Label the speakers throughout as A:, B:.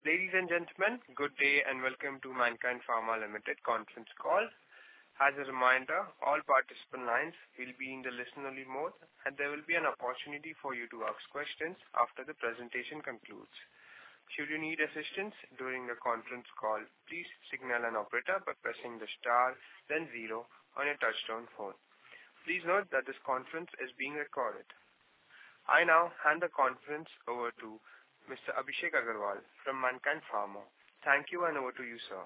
A: Ladies and gentlemen, good day and welcome to Mankind Pharma Limited conference call. As a reminder, all participant lines will be in the listen-only mode, and there will be an opportunity for you to ask questions after the presentation concludes. Should you need assistance during the conference call, please signal an operator by pressing the star, then 0 on your touchtone phone. Please note that this conference is being recorded. I now hand the conference over to Mr. Abhishek Agarwal from Mankind Pharma. Thank you, and over to you, sir.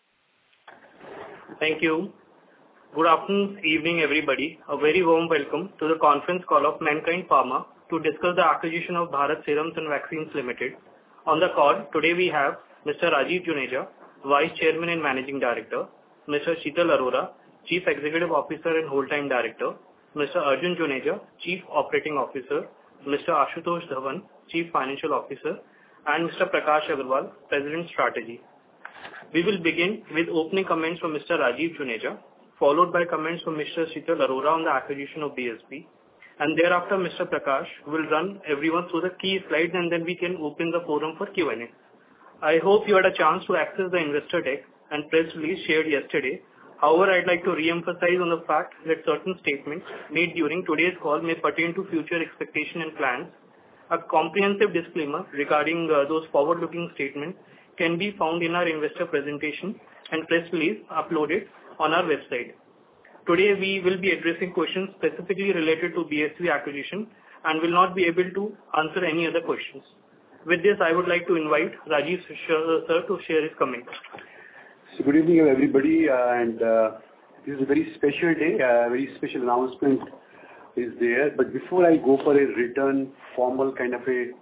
B: Thank you. Good afternoon, evening, everybody. A very warm welcome to the conference call of Mankind Pharma to discuss the acquisition of Bharat Serums and Vaccines Limited. On the call today we have Mr. Rajeev Juneja, Vice Chairman and Managing Director, Mr. Sheetal Arora, Chief Executive Officer and Whole-Time Director, Mr. Arjun Juneja, Chief Operating Officer, Mr. Ashutosh Dhawan, Chief Financial Officer, and Mr. Prakash Agarwal, President Strategy. We will begin with opening comments from Mr. Rajeev Juneja, followed by comments from Mr. Sheetal Arora on the acquisition of BSV, and thereafter Mr. Prakash will run everyone through the key slides, and then we can open the forum for Q&A. I hope you had a chance to access the investor deck and press release shared yesterday. However, I'd like to re-emphasize on the fact that certain statements made during today's call may pertain to future expectation and plans. A comprehensive disclaimer regarding those forward-looking statements can be found in our investor presentation and press release uploaded on our website. Today, we will be addressing questions specifically related to BSV acquisition and will not be able to answer any other questions. With this, I would like to invite Rajeev sir to share his comments.
C: So good evening, everybody, and this is a very special day, a very special announcement is there. But before I go for a written, formal kind of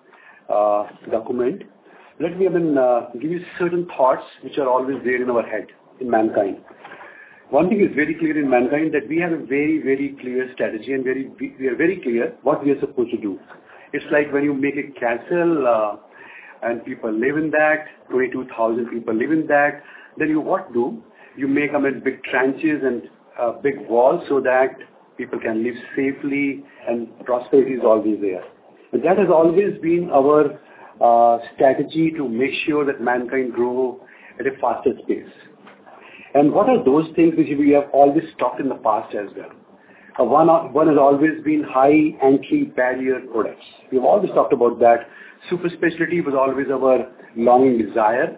C: a document, let me give you certain thoughts which are always there in our head, in Mankind. One thing is very clear in Mankind, that we have a very, very clear strategy, and we are very clear what we are supposed to do. It's like when you make a castle and people live in that, 22,000 people live in that. Then you what do? You make them in big trenches and big walls so that people can live safely and prosperity is always there. And that has always been our strategy to make sure that Mankind grow at a faster pace. And what are those things which we have always talked in the past as well? One has always been high entry barrier products. We have always talked about that. Super specialty was always our longing desire.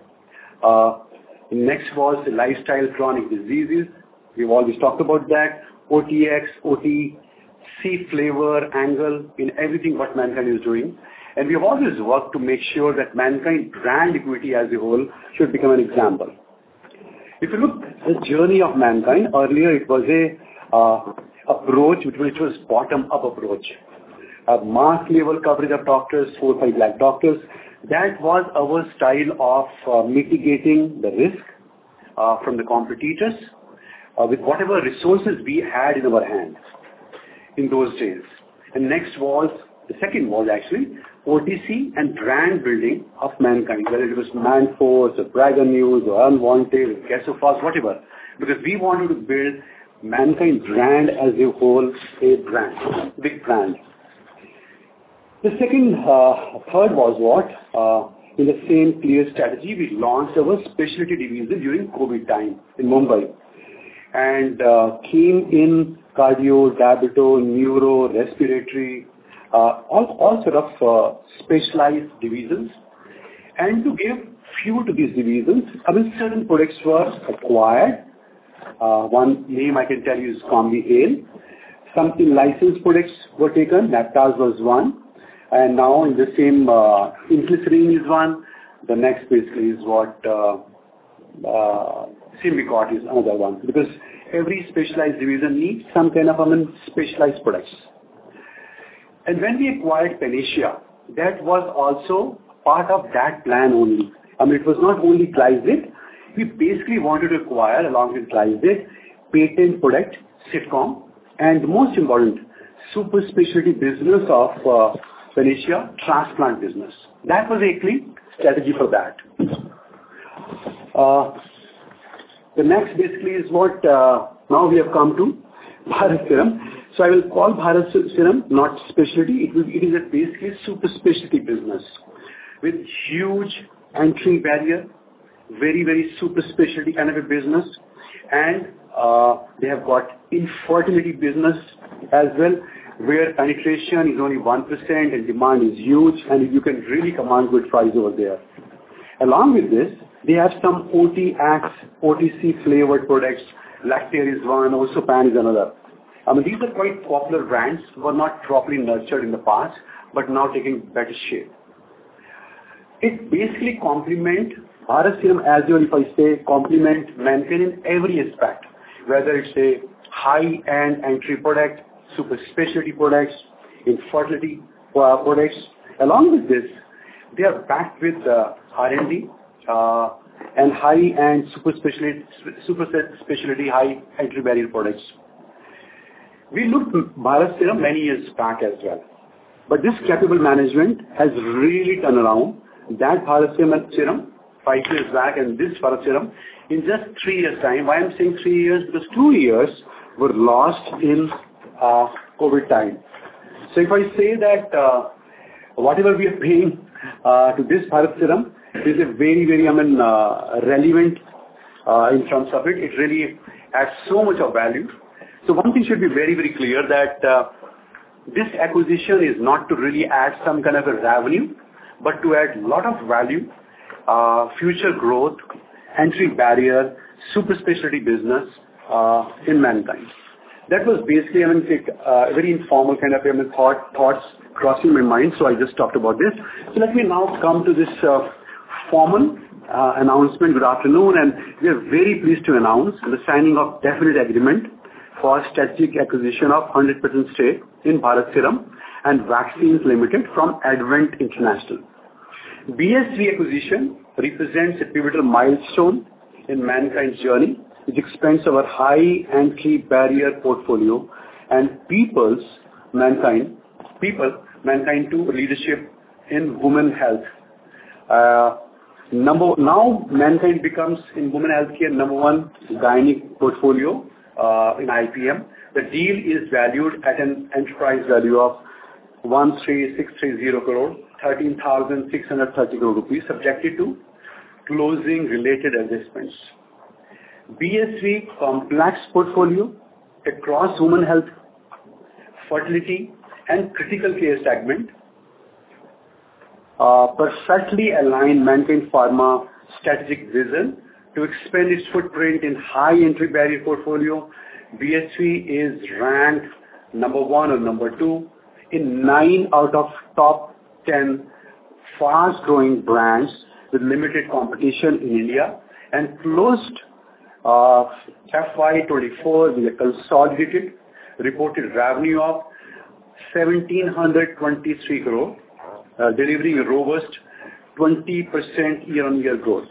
C: Next was the lifestyle chronic diseases. We've always talked about that. OTX, OT, C flavor, angle in everything what Mankind is doing. And we have always worked to make sure that Mankind brand equity as a whole should become an example. If you look at the journey of Mankind, earlier it was a approach which was bottom-up approach. A mass level coverage of doctors, 4-5 lakh doctors. That was our style of mitigating the risk from the competitors with whatever resources we had in our hands in those days. And the second was actually OTC and brand building of Mankind, whether it was Manforce or Braga News or Unwanted or Gasofast, whatever. Because we wanted to build Mankind brand as a whole, a brand, big brand. The third was what? In the same clear strategy, we launched our specialty division during COVID time in Mumbai. And came in cardio, diabeto, neuro, respiratory, all sort of specialized divisions. And to give fuel to these divisions, certain products were acquired. One name I can tell you is Combi-Ale. Some licensed products were taken. Naptaz was one. And now in the same, Inclisiran is one. The next basically is what Symbicort is another one. Because every specialized division needs some kind of specialized products. And when we acquired Panacea, that was also part of that plan only. It was not only Glyzid. We basically wanted to acquire, along with Glyzid, patent product, Sitcom, and most important, super specialty business of Panacea, transplant business. That was a clear strategy for that. The next basically is what now we have come to Bharat Serum. So I will call Bharat Serum not specialty. It is a basically super specialty business with huge entry barrier, very, very super specialty kind of a business, and they have got infertility business as well, where penetration is only 1% and demand is huge, and you can really command good price over there. Along with this, they have some OTC flavored products. Lactair is one, Osopan is another. These are quite popular brands, were not properly nurtured in the past, but now taking better shape. It basically complement Bharat Serum as well, if I say, complement Mankind in every aspect, whether it's a high-end entry product, super specialty products, infertility products. Along with this, they are backed with R&D and high-end super specialty high entry barrier products. We looked at Bharat Serum many years back as well, but this capable management has really turned around that Bharat Serum 5 years back and this Bharat Serum in just 3 years' time. Why I'm saying 3 years? Because 2 years were lost in COVID time. So if I say that whatever we are paying to this Bharat Serum is a very, very relevant in terms of it. It really adds so much of value. So one thing should be very, very clear that this acquisition is not to really add some kind of a revenue, but to add a lot of value, future growth, entry barrier, super specialty business in Mankind. That was basically, very informal kind of thoughts crossing my mind, so I just talked about this. So let me now come to this formal announcement. Good afternoon, and we are very pleased to announce the signing of definite agreement for strategic acquisition of 100% stake in Bharat Serum and Vaccines Limited from Advent International. BSV acquisition represents a pivotal milestone in Mankind's journey, which expands our high entry barrier portfolio and Mankind to leadership in women health. Now Mankind becomes in women healthcare number one gynec portfolio in IPM. The deal is valued at an enterprise value of 13,630 crore, 13,630 crore rupees, subjected to closing related adjustments. BSV complex portfolio across women health, fertility, and critical care segment perfectly align Mankind Pharma strategic vision to expand its footprint in high entry barrier portfolio. BSV is ranked number 1 or number 2 in 9 out of top 10 fast-growing brands with limited competition in India, and closed FY24 with a consolidated reported revenue of 1,723 crore, delivering a robust 20% year-on-year growth.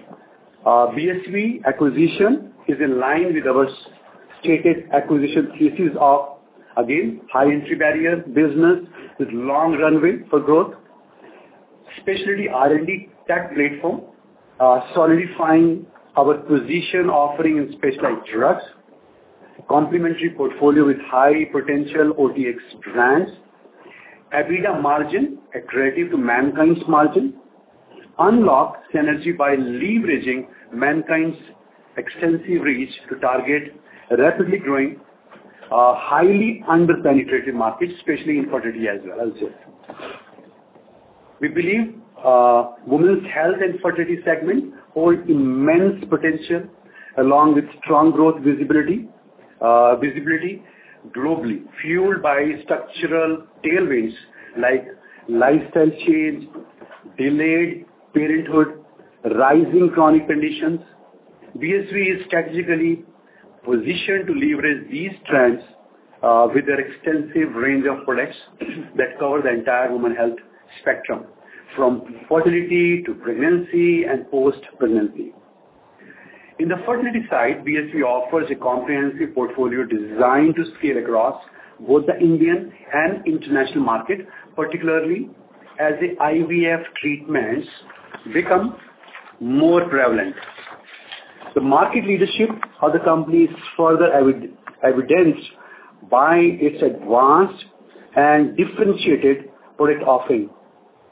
C: BSV acquisition is in line with our stated acquisition thesis of, again, high entry barrier business with long runway for growth, specialty R&D tech platform, solidifying our position offering in specialized drugs, complementary portfolio with high potential OTX brands, EBITDA margin accretive to Mankind's margin, unlock synergy by leveraging Mankind's extensive reach to target rapidly growing, highly under-penetrated markets, especially in fertility as well, I'll say. We believe women's health and fertility segment hold immense potential along with strong growth visibility globally, fueled by structural tailwinds like lifestyle change, delayed parenthood, rising chronic conditions. BSV is strategically positioned to leverage these trends with their extensive range of products that cover the entire women health spectrum, from fertility to pregnancy and post-pregnancy. In the fertility side, BSV offers a comprehensive portfolio designed to scale across both the Indian and international market, particularly as the IVF treatments become more prevalent. The market leadership of the company is further evidenced by its advanced and differentiated product offering.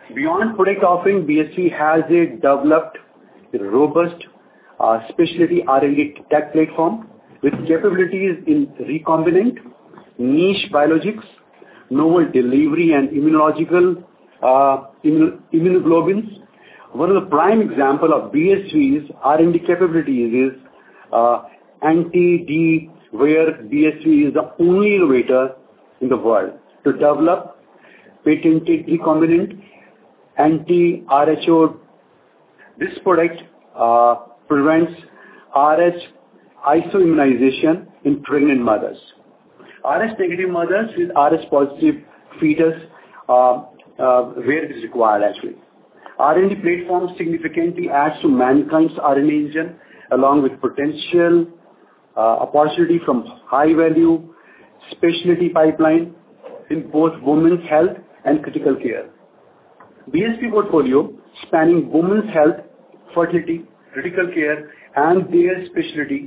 C: Beyond product offering, BSV has a developed, robust, specialty R&D tech platform with capabilities in recombinant, niche biologics, novel delivery and immunological immunoglobulins. One of the prime example of BSV's R&D capabilities is anti-D, where BSV is the only innovator in the world to develop patented recombinant anti-RHO. This product prevents RH isoimmunization in pregnant mothers. RH negative mothers with RH positive fetus where it is required actually. R&D platform significantly adds to Mankind's R&D engine along with potential opportunity from high value specialty pipeline in both women's health and critical care. BSV portfolio spanning women's health, fertility, critical care and their specialty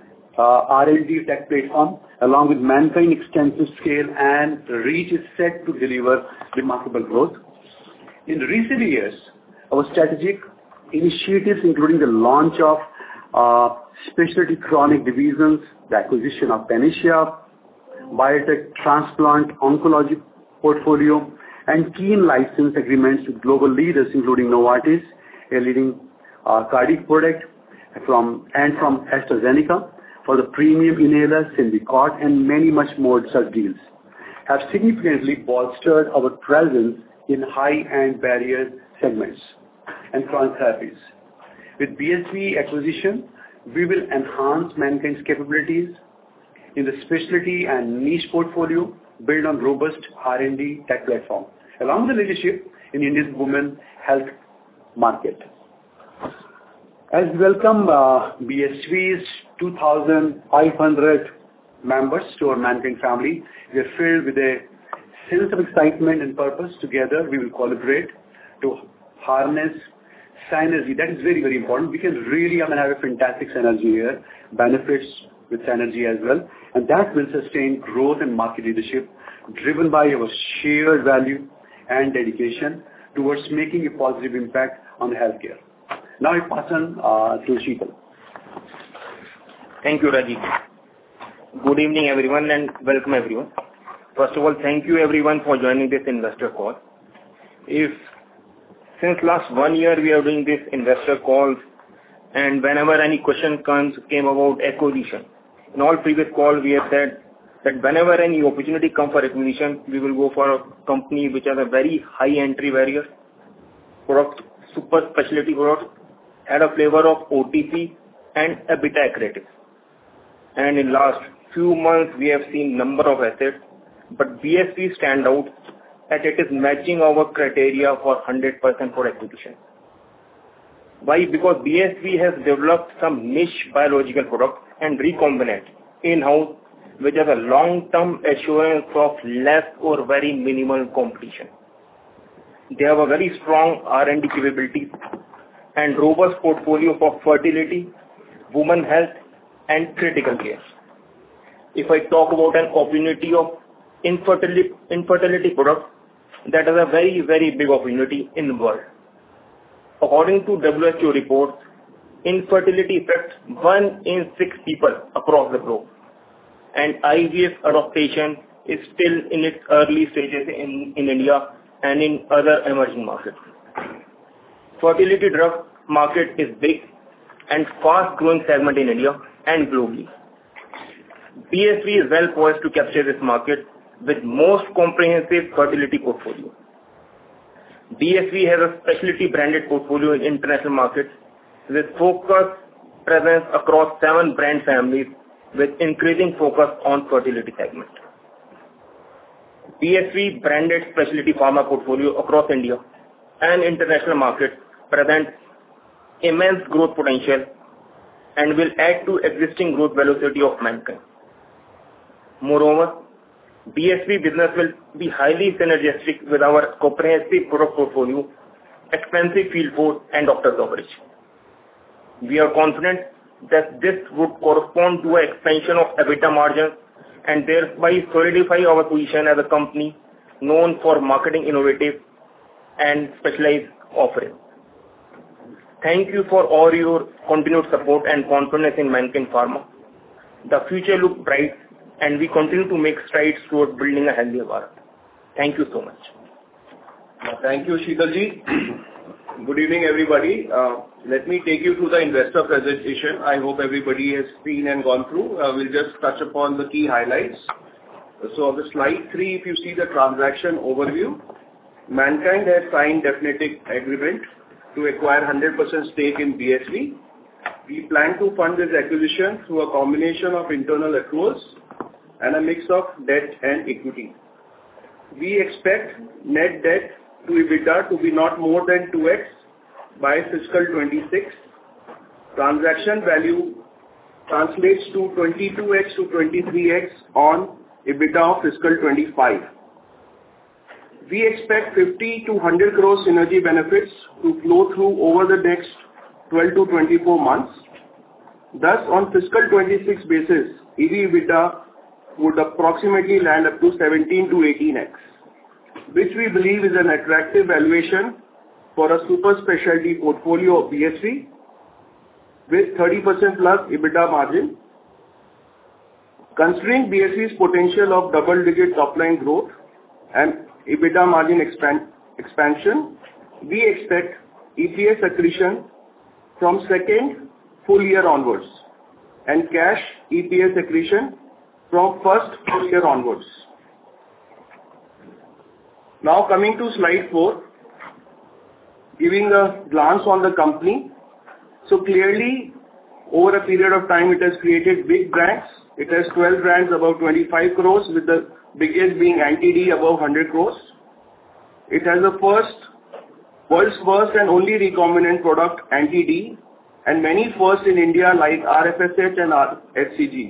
C: R&D tech platform along with Mankind extensive scale and reach is set to deliver remarkable growth. In recent years, our strategic initiatives including the launch of specialty chronic divisions, the acquisition of Panacea, biotech transplant oncology portfolio and key license agreements with global leaders including Novartis, a leading cardiac product from AstraZeneca for the premium inhaler Symbicort and many much more such deals have significantly bolstered our presence in high-end barrier segments and chronic therapies. With BSV acquisition, we will enhance Mankind's capabilities in the specialty and niche portfolio built on robust R&D tech platform, along with the leadership in Indian women health market. As we welcome BSV's 2,500 members to our Mankind family, we are filled with a sense of excitement and purpose. Together, we will collaborate to harness synergy. That is very, very important. We can really have a fantastic synergy here, benefits with synergy as well, and that will sustain growth and market leadership driven by our shared value and dedication towards making a positive impact on healthcare. Now I pass on to Sheetal.
D: Thank you, Rajiv. Good evening, everyone, and welcome, everyone. First of all, thank you, everyone, for joining this investor call. Since last 1 year, we are doing this investor calls, and whenever any question came about acquisition, in all previous calls, we have said that whenever any opportunity comes for acquisition, we will go for a company which has a very high entry barrier, product, super specialty product, had a flavor of OTC and EBITDA accretive. And in last few months, we have seen number of assets, but BSV stand out that it is matching our criteria for 100% for acquisition. Why? Because BSV has developed some niche biological products and recombinant in-house, which has a long-term assurance of less or very minimal competition. They have a very strong R&D capabilities and robust portfolio for fertility, women health, and critical care. If I talk about an opportunity of infertility product, that is a very, very big opportunity in the world. According to WHO reports, infertility affects 1 in 6 people across the globe, and IVF adoption is still in its early stages in India and in other emerging markets. Fertility drug market is big and fast growing segment in India and globally. BSV is well poised to capture this market with most comprehensive fertility portfolio. BSV has a specialty branded portfolio in international markets with focused presence across 7 brand families with increasing focus on fertility segment. BSV branded specialty pharma portfolio across India and international markets presents immense growth potential and will add to existing growth velocity of Mankind. Moreover, BSV business will be highly synergistic with our comprehensive product portfolio, expensive field force, and doctor coverage. We are confident that this would correspond to an expansion of EBITDA margins and thereby solidify our position as a company known for marketing innovative and specialized offering. Thank you for all your continued support and confidence in Mankind Pharma. The future looks bright, and we continue to make strides towards building a healthier Bharat. Thank you so much.
E: Thank you, Sheetalji. Good evening, everybody. Let me take you through the investor presentation. I hope everybody has seen and gone through. We'll just touch upon the key highlights. So on the slide 3, if you see the transaction overview, Mankind has signed definitive agreement to acquire 100% stake in BSV. We plan to fund this acquisition through a combination of internal accruals and a mix of debt and equity. We expect net debt to EBITDA to be not more than 2x by fiscal 26. Transaction value translates to 22x to 23x on EBITDA of fiscal 25. We expect 50 to 100 crore synergy benefits to flow through over the next 12 to 24 months. Thus, on fiscal 26 basis, EV/EBITDA would approximately land up to 17 to 18x, which we believe is an attractive valuation for a super specialty portfolio of BSV with 30% plus EBITDA margin. Considering BSV's potential of double-digit top-line growth and EBITDA margin expansion, we expect EPS accretion from second full year onwards and cash EPS accretion from first full year onwards. Now coming to slide 4, giving a glance on the company. So clearly, over a period of time, it has created big brands. It has 12 brands above 25 crores, with the biggest being Anti-D above 100 crores. It has the world's first and only recombinant product, Anti-D, and many firsts in India like RFSH and HCG.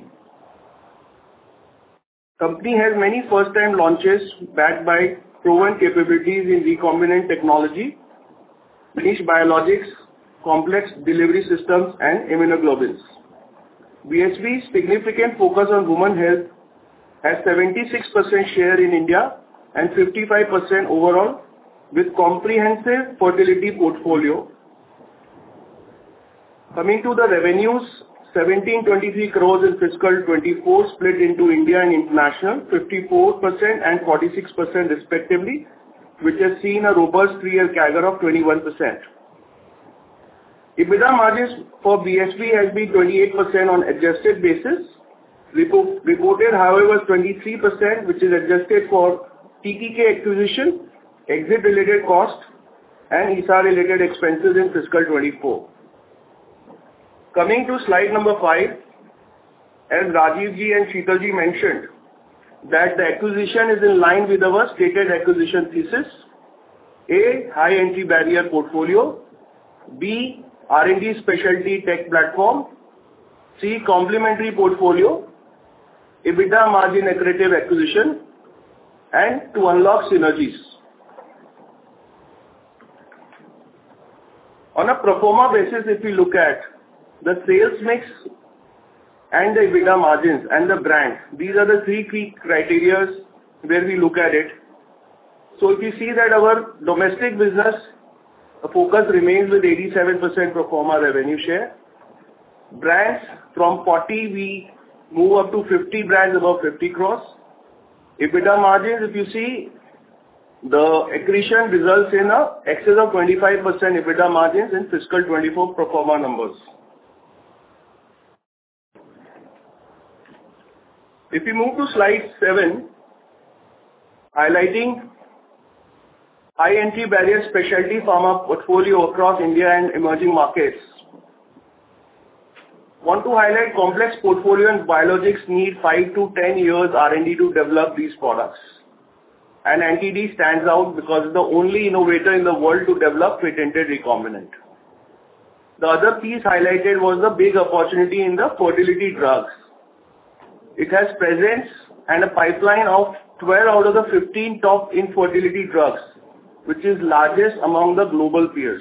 E: Company has many first-time launches backed by proven capabilities in recombinant technology, niche biologics, complex delivery systems, and immunoglobulins. BSV's significant focus on women health has 76% share in India and 55% overall, with comprehensive fertility portfolio. Coming to the revenues, 1723 crores in fiscal 24 split into India and international, 54% and 46% respectively, which has seen a robust 3-year CAGR of 21%. EBITDA margins for BSV has been 28% on adjusted basis. Reported, however, 23%, which is adjusted for TTK acquisition, exit-related cost, and ESA-related expenses in fiscal 24. Coming to slide number 5, as Rajeev ji and Sheetal ji mentioned, that the acquisition is in line with our stated acquisition thesis. A, high entry barrier portfolio. B, R&D specialty tech platform. C, complementary portfolio. EBITDA margin accretive acquisition. And to unlock synergies. On a pro forma basis, if we look at the sales mix and the EBITDA margins and the brand, these are the 3 key criteria where we look at it. So if you see that our domestic business focus remains with 87% pro forma revenue share. Brands from 40, we move up to 50 brands above 50 crores. EBITDA margins, if you see, the accretion results in a excess of 25% EBITDA margins in fiscal 24 pro forma numbers. If we move to slide 7, highlighting high entry barrier specialty pharma portfolio across India and emerging markets. Want to highlight complex portfolio and biologics need 5 to 10 years R&D to develop these products. And Anti-D stands out because it's the only innovator in the world to develop patented recombinant. The other piece highlighted was the big opportunity in the fertility drugs. It has presence and a pipeline of 12 out of the 15 top infertility drugs, which is largest among the global peers.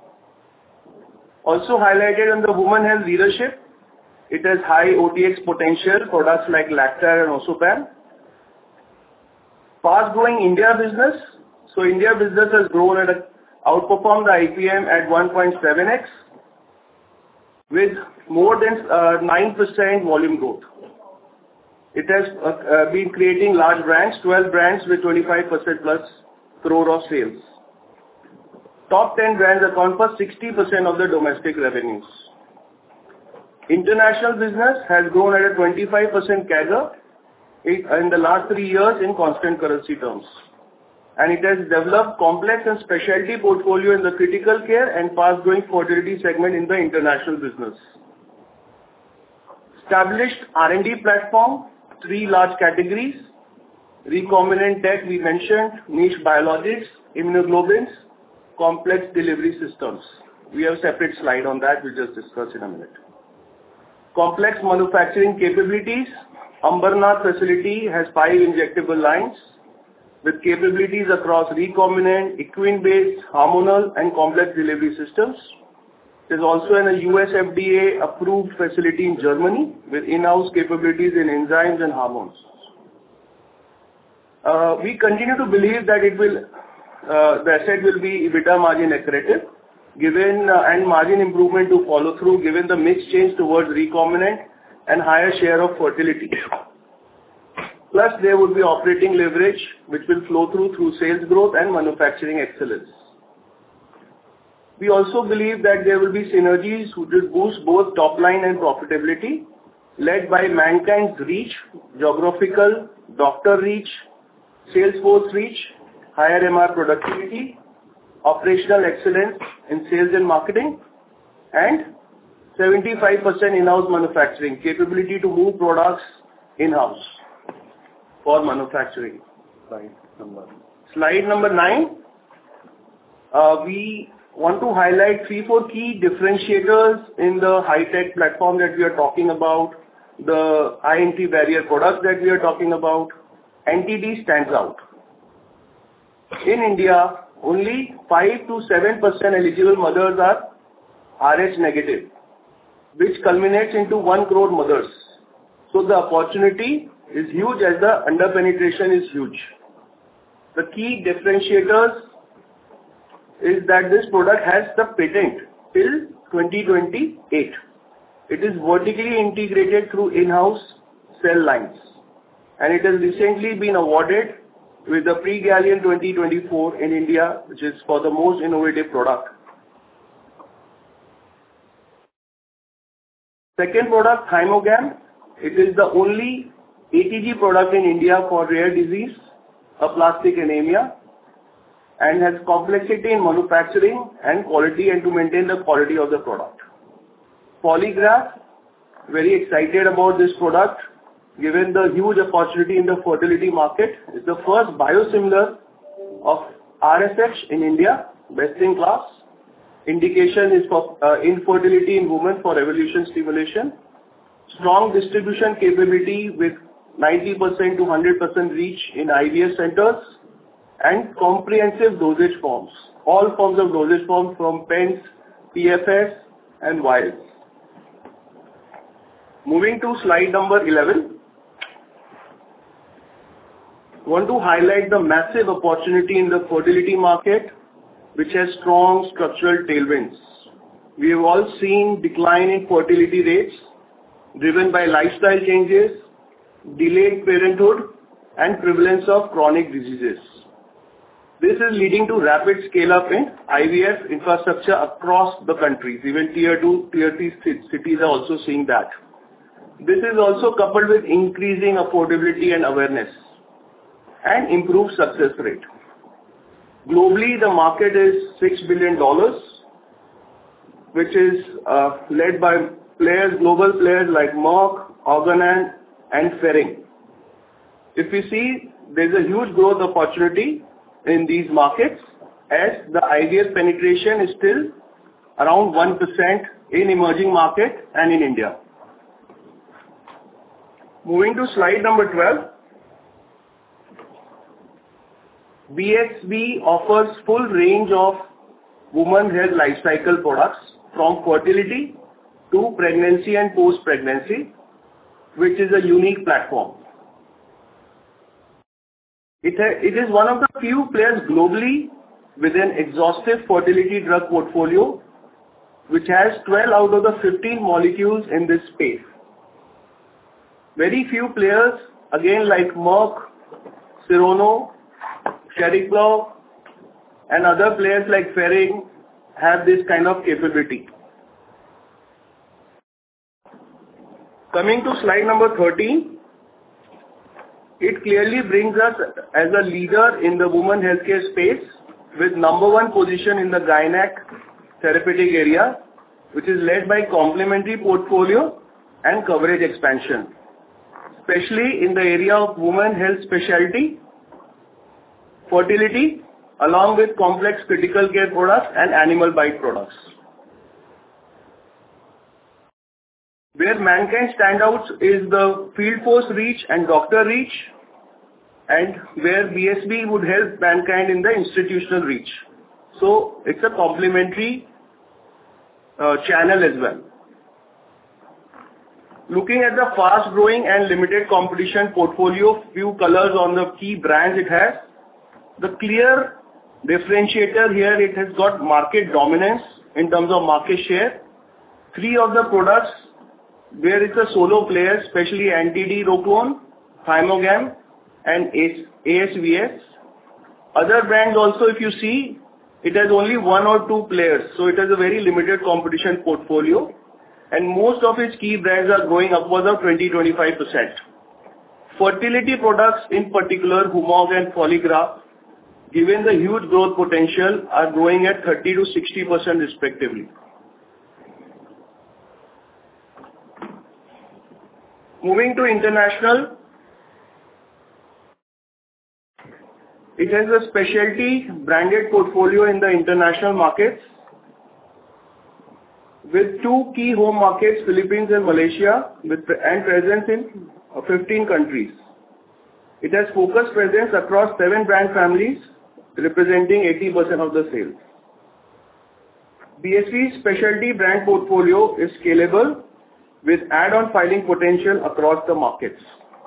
E: Also highlighted in the women health leadership, it has high OTX potential, products like Lactar and Osopam. Fast-growing India business, So India business has grown outperformed the IPM at 1.7x with more than 9% volume growth. It has been creating large brands, 12 brands with 25% plus crore of sales. Top 10 brands account for 60% of the domestic revenues. International business has grown at a 25% CAGR in the last 3 years in constant currency terms. And it has developed complex and specialty portfolio in the critical care and fast-growing fertility segment in the international business. Established R&D platform, 3 large categories, recombinant tech we mentioned, niche biologics, immunoglobulins, complex delivery systems. We have a separate slide on that, we'll just discuss in a minute. Complex manufacturing capabilities, Ambernath facility has 5 injectable lines with capabilities across recombinant, equine-based, hormonal and complex delivery systems. There's also a US FDA approved facility in Germany with in-house capabilities in enzymes and hormones. We continue to believe that the asset will be EBITDA margin accretive, given and margin improvement to follow through, given the mix change towards recombinant and higher share of fertility. Plus, there would be operating leverage, which will flow through sales growth and manufacturing excellence. We also believe that there will be synergies which will boost both top line and profitability, led by Mankind's reach, geographical, doctor reach, sales force reach, higher MR productivity, operational excellence in sales and marketing, and 75% in-house manufacturing, capability to move products in-house for manufacturing. Slide number 9. We want to highlight 3-4 key differentiators in the high-tech platform that we are talking about, the high entry barrier products that we are talking about. NTD stands out. In India, only 5 to 7% eligible mothers are Rh negative, which culminates into 1 crore mothers. So the opportunity is huge as the under-penetration is huge. The key differentiators is that this product has the patent till 2028. It is vertically integrated through in-house cell lines, and it has recently been awarded with the Prix Galien 2024 in India, which is for the most innovative product. Second product, Thymogam. It is the only ATG product in India for rare disease, aplastic anemia, and has complexity in manufacturing and quality and to maintain the quality of the product. Polygraph, very excited about this product, given the huge opportunity in the fertility market. It's the first biosimilar of RSH in India, best in class. Indication is for infertility in women for evolution stimulation. Strong distribution capability with 90% to 100% reach in IVF centers and comprehensive dosage forms. All forms of dosage forms from pens, PFS and vials. Moving to slide number 11. Want to highlight the massive opportunity in the fertility market, which has strong structural tailwinds. We have all seen decline in fertility rates driven by lifestyle changes, delayed parenthood, and prevalence of chronic diseases. This is leading to rapid scale-up in IVF infrastructure across the countries. Even tier 2, tier 3 cities are also seeing that. This is also coupled with increasing affordability and awareness and improved success rate. Globally, the market is $6 billion, which is led by global players like Merck, Organon, and Ferring. If you see, there's a huge growth opportunity in these markets as the IVF penetration is still around 1% in emerging market and in India. Moving to slide number 12. BSV offers full range of women health life cycle products from fertility to pregnancy and post-pregnancy, which is a unique platform. It is one of the few players globally with an exhaustive fertility drug portfolio, which has 12 out of the 15 molecules in this space. Very few players, again, like Merck, Serono, Shericlo, and other players like Ferring have this kind of capability. Coming to slide number 13, it clearly brings us as a leader in the women healthcare space with number one position in the gynec therapeutic area, which is led by complementary portfolio and coverage expansion, especially in the area of women health specialty, fertility, along with complex critical care products and animal bite products. Where Mankind stand out is the field force reach and doctor reach, and where BSV would help Mankind in the institutional reach. So it's a complementary channel as well. Looking at the fast-growing and limited competition portfolio, few colors on the key brands it has. The clear differentiator here, it has got market dominance in terms of market share. 3 of the products where it's a solo player, especially Anti-D-Roclone, Thymogam, and ASVS. Other brands also, if you see, it has only 1 or 2 players, so it has a very limited competition portfolio, and most of its key brands are growing upwards of 20-25%. Fertility products, in particular, Humog and Foligraf, given the huge growth potential, are growing at 30-60% respectively. Moving to international, it has a specialty branded portfolio in the international markets with 2 key home markets, Philippines and Malaysia, and presence in 15 countries. It has focused presence across 7 brand families, representing 80% of the sales. BSV's specialty brand portfolio is scalable with add-on filing potential across the markets.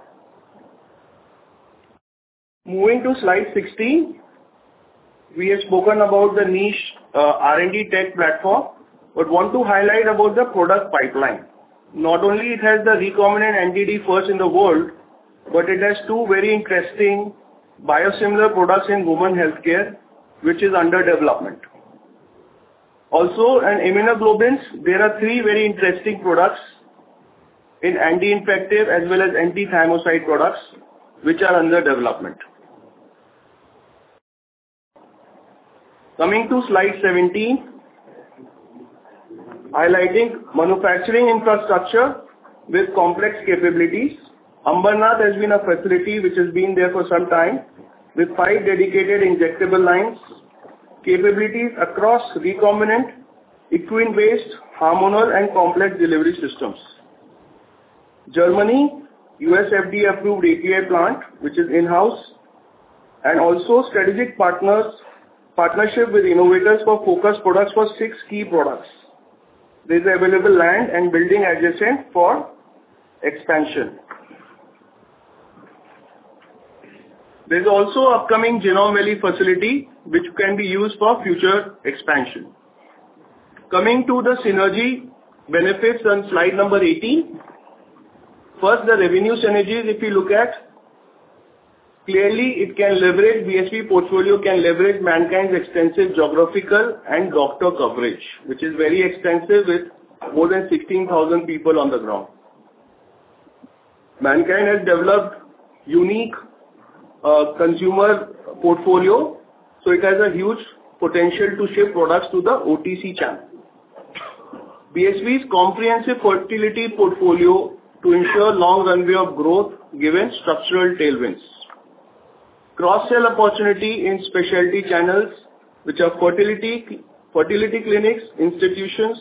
E: Moving to slide 16, we have spoken about the niche R&D tech platform, but want to highlight about the product pipeline. Not only it has the recombinant Anti-D first in the world, but it has 2 very interesting biosimilar products in women healthcare, which is under development. Also, in immunoglobulins, there are 3 very interesting products in anti-infective as well as anti-thymocyte products, which are under development. Coming to slide 17, highlighting manufacturing infrastructure with complex capabilities. Ambernath has been a facility which has been there for some time with 5 dedicated injectable lines, capabilities across recombinant, equine-based, hormonal and complex delivery systems. Germany, US FDA approved API plant, which is in-house, and also strategic partnership with innovators for focus products for 6 key products. There is available land and building adjacent for expansion. There is also upcoming Genome Valley facility which can be used for future expansion. Coming to the synergy benefits on slide number 18. First, the revenue synergies, if you look at, clearly it can leverage, BSV portfolio can leverage Mankind's extensive geographical and doctor coverage, which is very extensive with more than 16,000 people on the ground. Mankind has developed unique consumer portfolio, so it has a huge potential to ship products to the OTC channel. BSV's comprehensive fertility portfolio to ensure long runway of growth given structural tailwinds. Cross-sell opportunity in specialty channels, which are fertility clinics, institutions.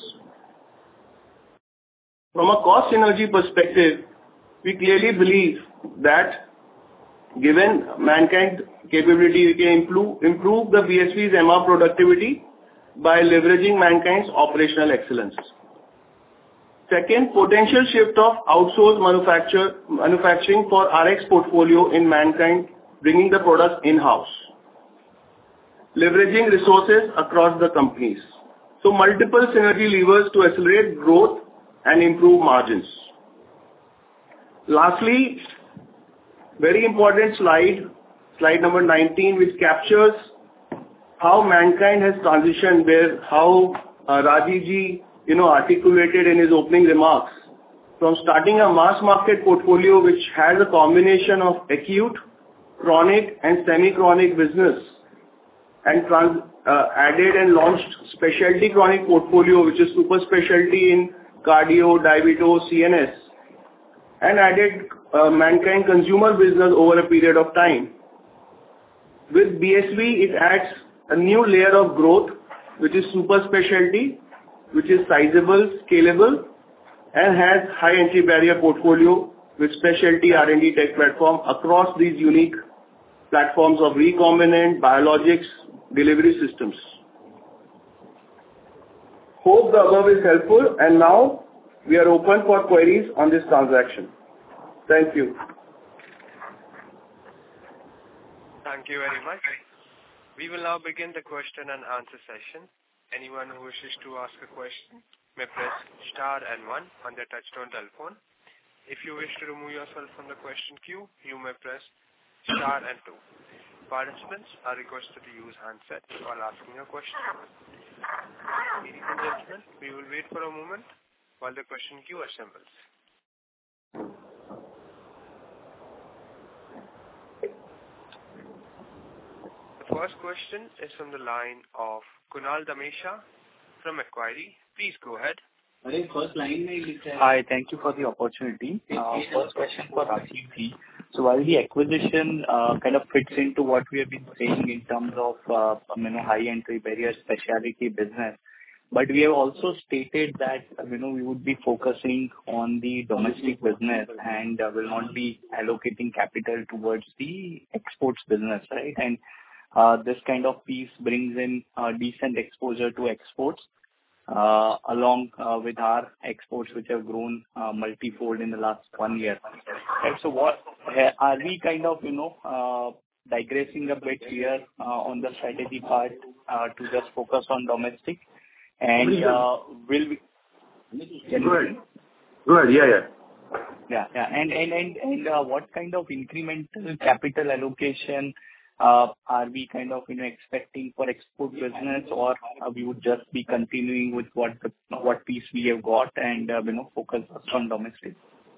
E: From a cost synergy perspective, we clearly believe that given Mankind capability, we can improve the BSV's MR productivity by leveraging Mankind's operational excellence. Second, potential shift of outsourced manufacturing for RX portfolio in Mankind bringing the products in-house, leveraging resources across the companies. So multiple synergy levers to accelerate growth and improve margins. Lastly, very important slide number 19, which captures how Mankind has transitioned, where how Rajeev ji, articulated in his opening remarks, from starting a mass market portfolio which has a combination of acute, chronic and semi-chronic business, and added and launched specialty chronic portfolio, which is super specialty in cardio, diabetes, CNS, and added Mankind consumer business over a period of time. With BSV, it adds a new layer of growth, which is super specialty, which is sizable, scalable, and has high entry barrier portfolio with specialty R&D tech platform across these unique platforms of recombinant biologics delivery systems. Hope the above is helpful, and now we are open for queries on this transaction. Thank you.
A: Thank you very much. We will now begin the question and answer session. Anyone who wishes to ask a question may press star and 1 on their touchtone telephone. If you wish to remove yourself from the question queue, you may press star and 2. Participants are requested to use handset while asking a question. Ladies and gentlemen, we will wait for a moment while the question queue assembles. The first question is from the line of Kunal Dhamesha from Macquarie. Please go ahead.
F: Hi, thank you for the opportunity. First question for Rajeev ji. So while the acquisition kind of fits into what we have been saying in terms of high entry barrier specialty business, but we have also stated that we would be focusing on the domestic business and will not be allocating capital towards the exports business, right? And this kind of piece brings in decent exposure to exports along with our exports, which have grown multifold in the last 1 year. Right, so what are we kind of digressing a bit here on the strategy part to just focus on domestic, and will we?
C: Go ahead.
F: Yeah. And what kind of incremental capital allocation are we kind of expecting for export business, or we would just be continuing with what piece we have got and focus on domestic?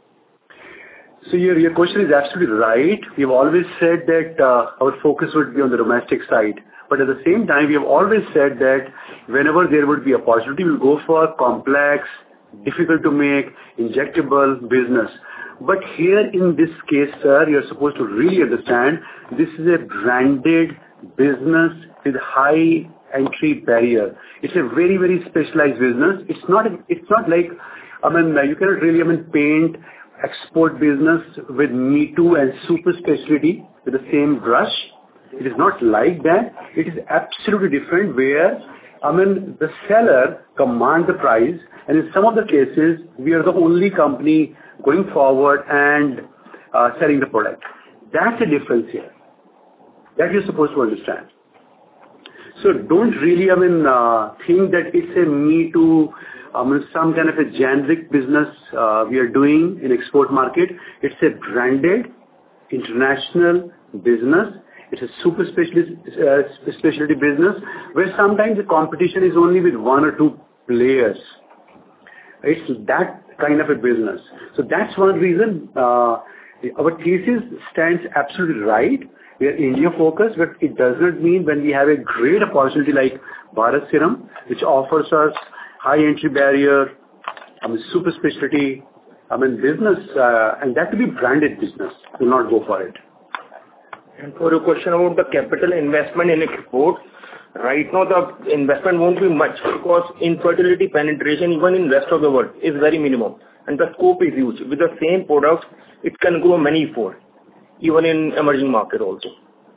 C: So your question is absolutely right. We've always said that our focus would be on the domestic side, but at the same time, we have always said that whenever there would be opportunity, we'll go for complex, difficult to make, injectable business. But here in this case, sir, you're supposed to really understand this is a branded business with high entry barrier. It's a very, very specialized business. It's not like, you cannot really, paint export business with Me Too and super specialty with the same brush. It is not like that. It is absolutely different where, the seller commands the price, and in some of the cases, we are the only company going forward and selling the product. That's the difference here. That you're supposed to understand. So don't really, think that it's a Me Too, some kind of a generic business we are doing in export market. It's a branded international business. It's a super specialty business where sometimes the competition is only with 1 or 2 players. It's that kind of a business. So that's one reason our thesis stands absolutely right. We are India focused, but it does not mean when we have a great opportunity like Bharat Serum, which offers us high entry barrier, super specialty, business, and that will be branded business. We'll not go for it.
D: And for your question about the capital investment in export, right now the investment won't be much because infertility penetration even in rest of the world is very minimum and the scope is huge. With the same product, it can grow many-fold, even in emerging market also.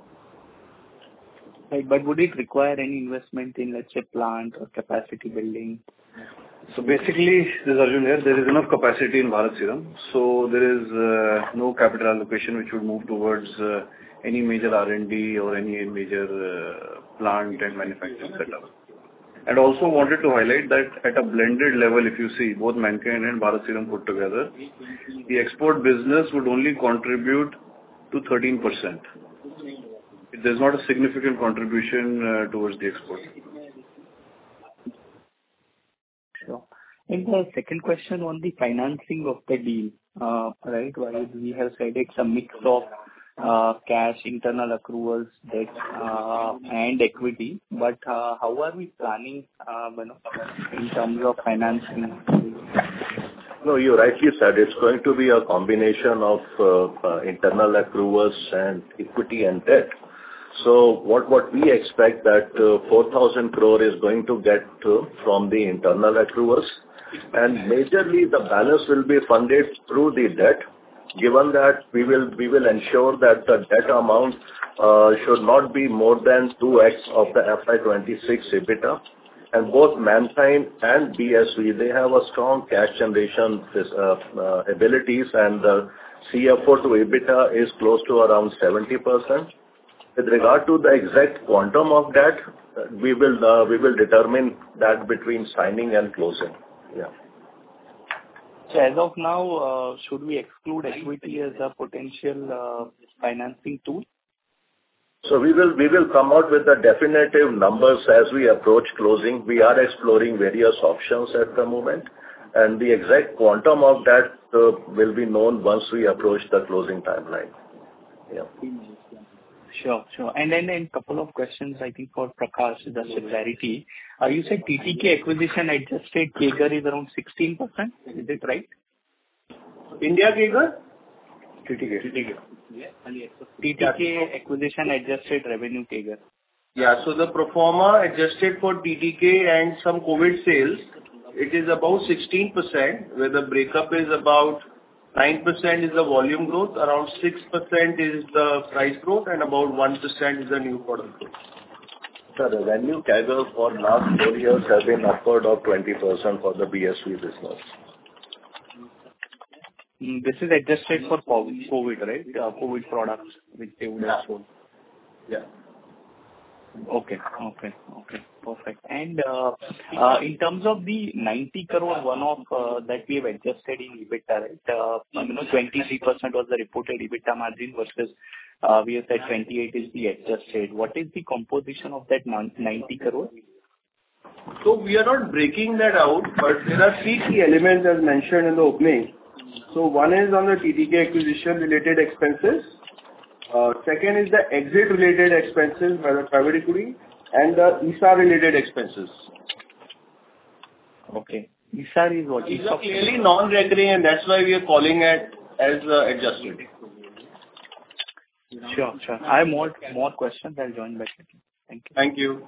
F: Right, but would it require any investment in, let's say, plant or capacity building?
C: So basically, this is Arjun here. There is enough capacity in Bharat Serum, so there is no capital allocation which would move towards
G: any major R&D or any major plant and manufacturing setup. And also wanted to highlight that at a blended level, if you see both Mankind and Bharat Serum put together, the export business would only contribute to 13%. There's not a significant contribution towards the export.
F: Sure. And the second question on the financing of the deal, right? While we have said it's a mix of cash, internal accruals, debt, and equity, but how are we planning, in terms of financing?
H: No, you rightly said it's going to be a combination of internal accruals and equity and debt. So what we expect that 4,000 crore is going to get from the internal accruals, and majorly the balance will be funded through the debt, given that we will ensure that the debt amount should not be more than 2x of the FY26 EBITDA. And both Mankind and BSV, they have a strong cash generation abilities, and the CFO to EBITDA is close to around 70%. With regard to the exact quantum of that, we will determine that between signing and closing. Yeah.
F: So as of now, should we exclude equity as a potential financing tool?
H: So we will come out with the definitive numbers as we approach closing. We are exploring various options at the moment, and the exact quantum of that will be known once we approach the closing timeline. Yeah.
F: Sure. And then a couple of questions, I think, for Prakash, just for clarity. You said TTK acquisition adjusted CAGR is around 16%. Is it right?
E: India CAGR?
G: TTK.
F: TTK acquisition adjusted revenue CAGR.
E: Yeah. So the pro forma adjusted for TTK and some COVID sales, it is about 16%, where the breakup is about 9% is the volume growth, around 6% is the price growth, and about 1% is the new product growth.
H: The revenue CAGR for last 4 years has been upward of 20% for the BSV business.
F: This is adjusted for COVID, right? COVID products which they would have sold.
E: Yeah.
F: Okay. Perfect. And in terms of the 90 crore one-off that we have adjusted in EBITDA, right? 23% was the reported EBITDA margin versus we have said 28 is the adjusted. What is the composition of that 90 crore?
E: So we are not breaking that out, but there are 3 key elements as mentioned in the opening. So one is on the TTK acquisition related expenses. Second is the exit related expenses by the private equity and the ESA related expenses.
F: Okay. ESA is what?
E: These are clearly non-recurring, and that's why we are calling it as adjusted.
F: Sure. I have more questions. I'll join back again. Thank you.
E: Thank you.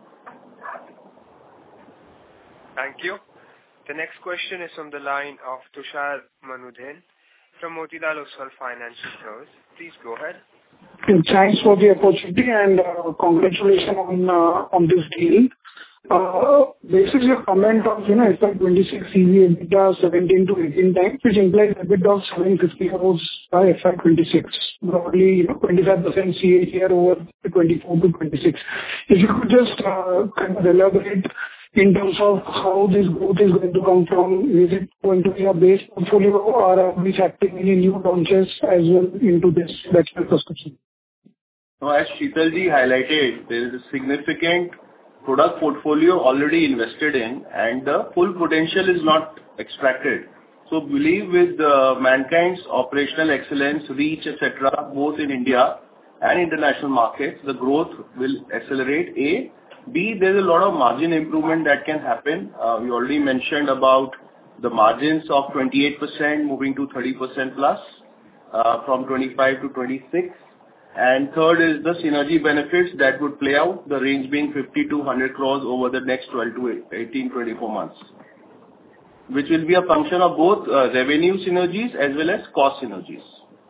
A: Thank you. The next question is from the line of Tushar Manudhane from Motilal Oswal Financial Services. Please go ahead.
I: Thanks for the opportunity and congratulations on this deal. Basically, your comment of FY26 EV EBITDA 17 to 18 times, which implies EBITDA of 750 crores by FY26, broadly 25% CAGR over 24 to 26. If you could just kind of elaborate in terms of how this growth is going to come from, is it going to be a base portfolio or are we factoring any new launches as well into this? That's my first question.
E: So as Sheetalji highlighted, there is a significant product portfolio already invested in, and the full potential is not extracted. So believe with Mankind's operational excellence, reach, etc., both in India and international markets, the growth will accelerate. A. B, there's a lot of margin improvement that can happen. We already mentioned about the margins of 28% moving to 30% plus from 25 to 26. And third is the synergy benefits that would play out, the range being 50 to 100 crores over the next 12 to 18, 24 months, which will be a function of both revenue synergies as well as cost synergies.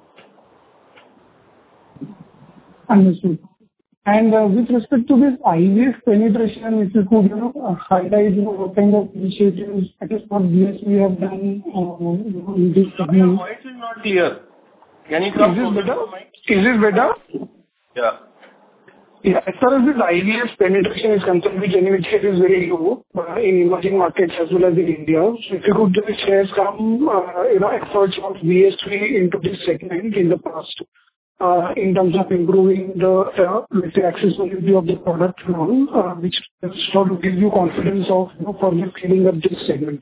I: Understood. And with respect to this IVF penetration, if you could highlight what kind of initiatives, at least for BSV we have done in this segment.
E: Your voice is not clear. Can you come
I: Is this
E: closer
I: better?
E: to the mic?
I: Is this better?
E: Yeah.
I: Yeah. As far as this IVF penetration is concerned, which anyway is very low in emerging markets as well as in India. So if you could just share some, efforts of BSV into this segment in the past, in terms of improving the, let's say, accessibility of the product now, which sort of gives you confidence of, further scaling up this segment.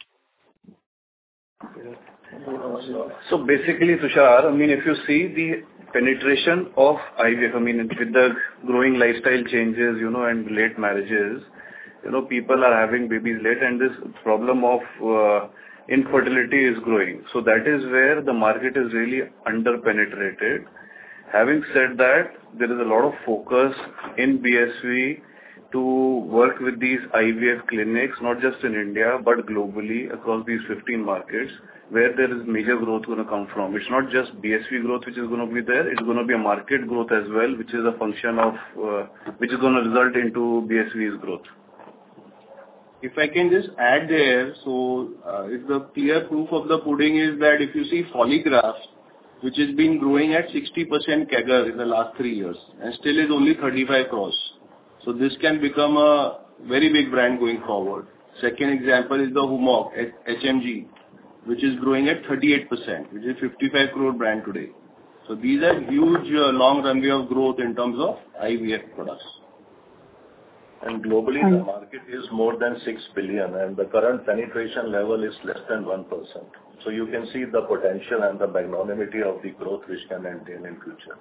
G: So basically, Tushar, if you see the penetration of IVF, with the growing lifestyle changes, and late marriages, people are having babies late, and this problem of infertility is growing. So that is where the market is really under-penetrated. Having said that, there is a lot of focus in BSV to work with these IVF clinics, not just in India, but globally across these 15 markets, where there is major growth going to come from. It's not just BSV growth which is going to be there, it's going to be a market growth as well, which is a function of, which is going to result into BSV's growth.
E: If I can just add there, so if the clear proof of the pudding is that if you see Foligraf, which has been growing at 60% CAGR in the last 3 years, and still is only 35 crores. So this can become a very big brand going forward. Second example is the Humoc, HMG, which is growing at 38%, which is 55 crore brand today. So these are huge long runway of growth in terms of IVF products.
H: And globally, the market is more than 6 billion, and the current penetration level is less than 1%. So you can see the potential and the magnanimity of the growth which can maintain in future.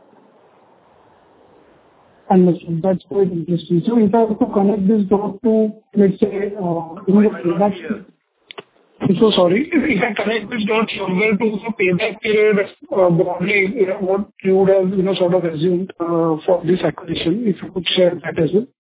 I: Understood. That's quite interesting. So if I have to connect this dot to, let's say, payback. I'm so sorry. If I connect this dot somewhere to the payback period, broadly, what you would have, sort of assumed for this acquisition, if you could share that as well.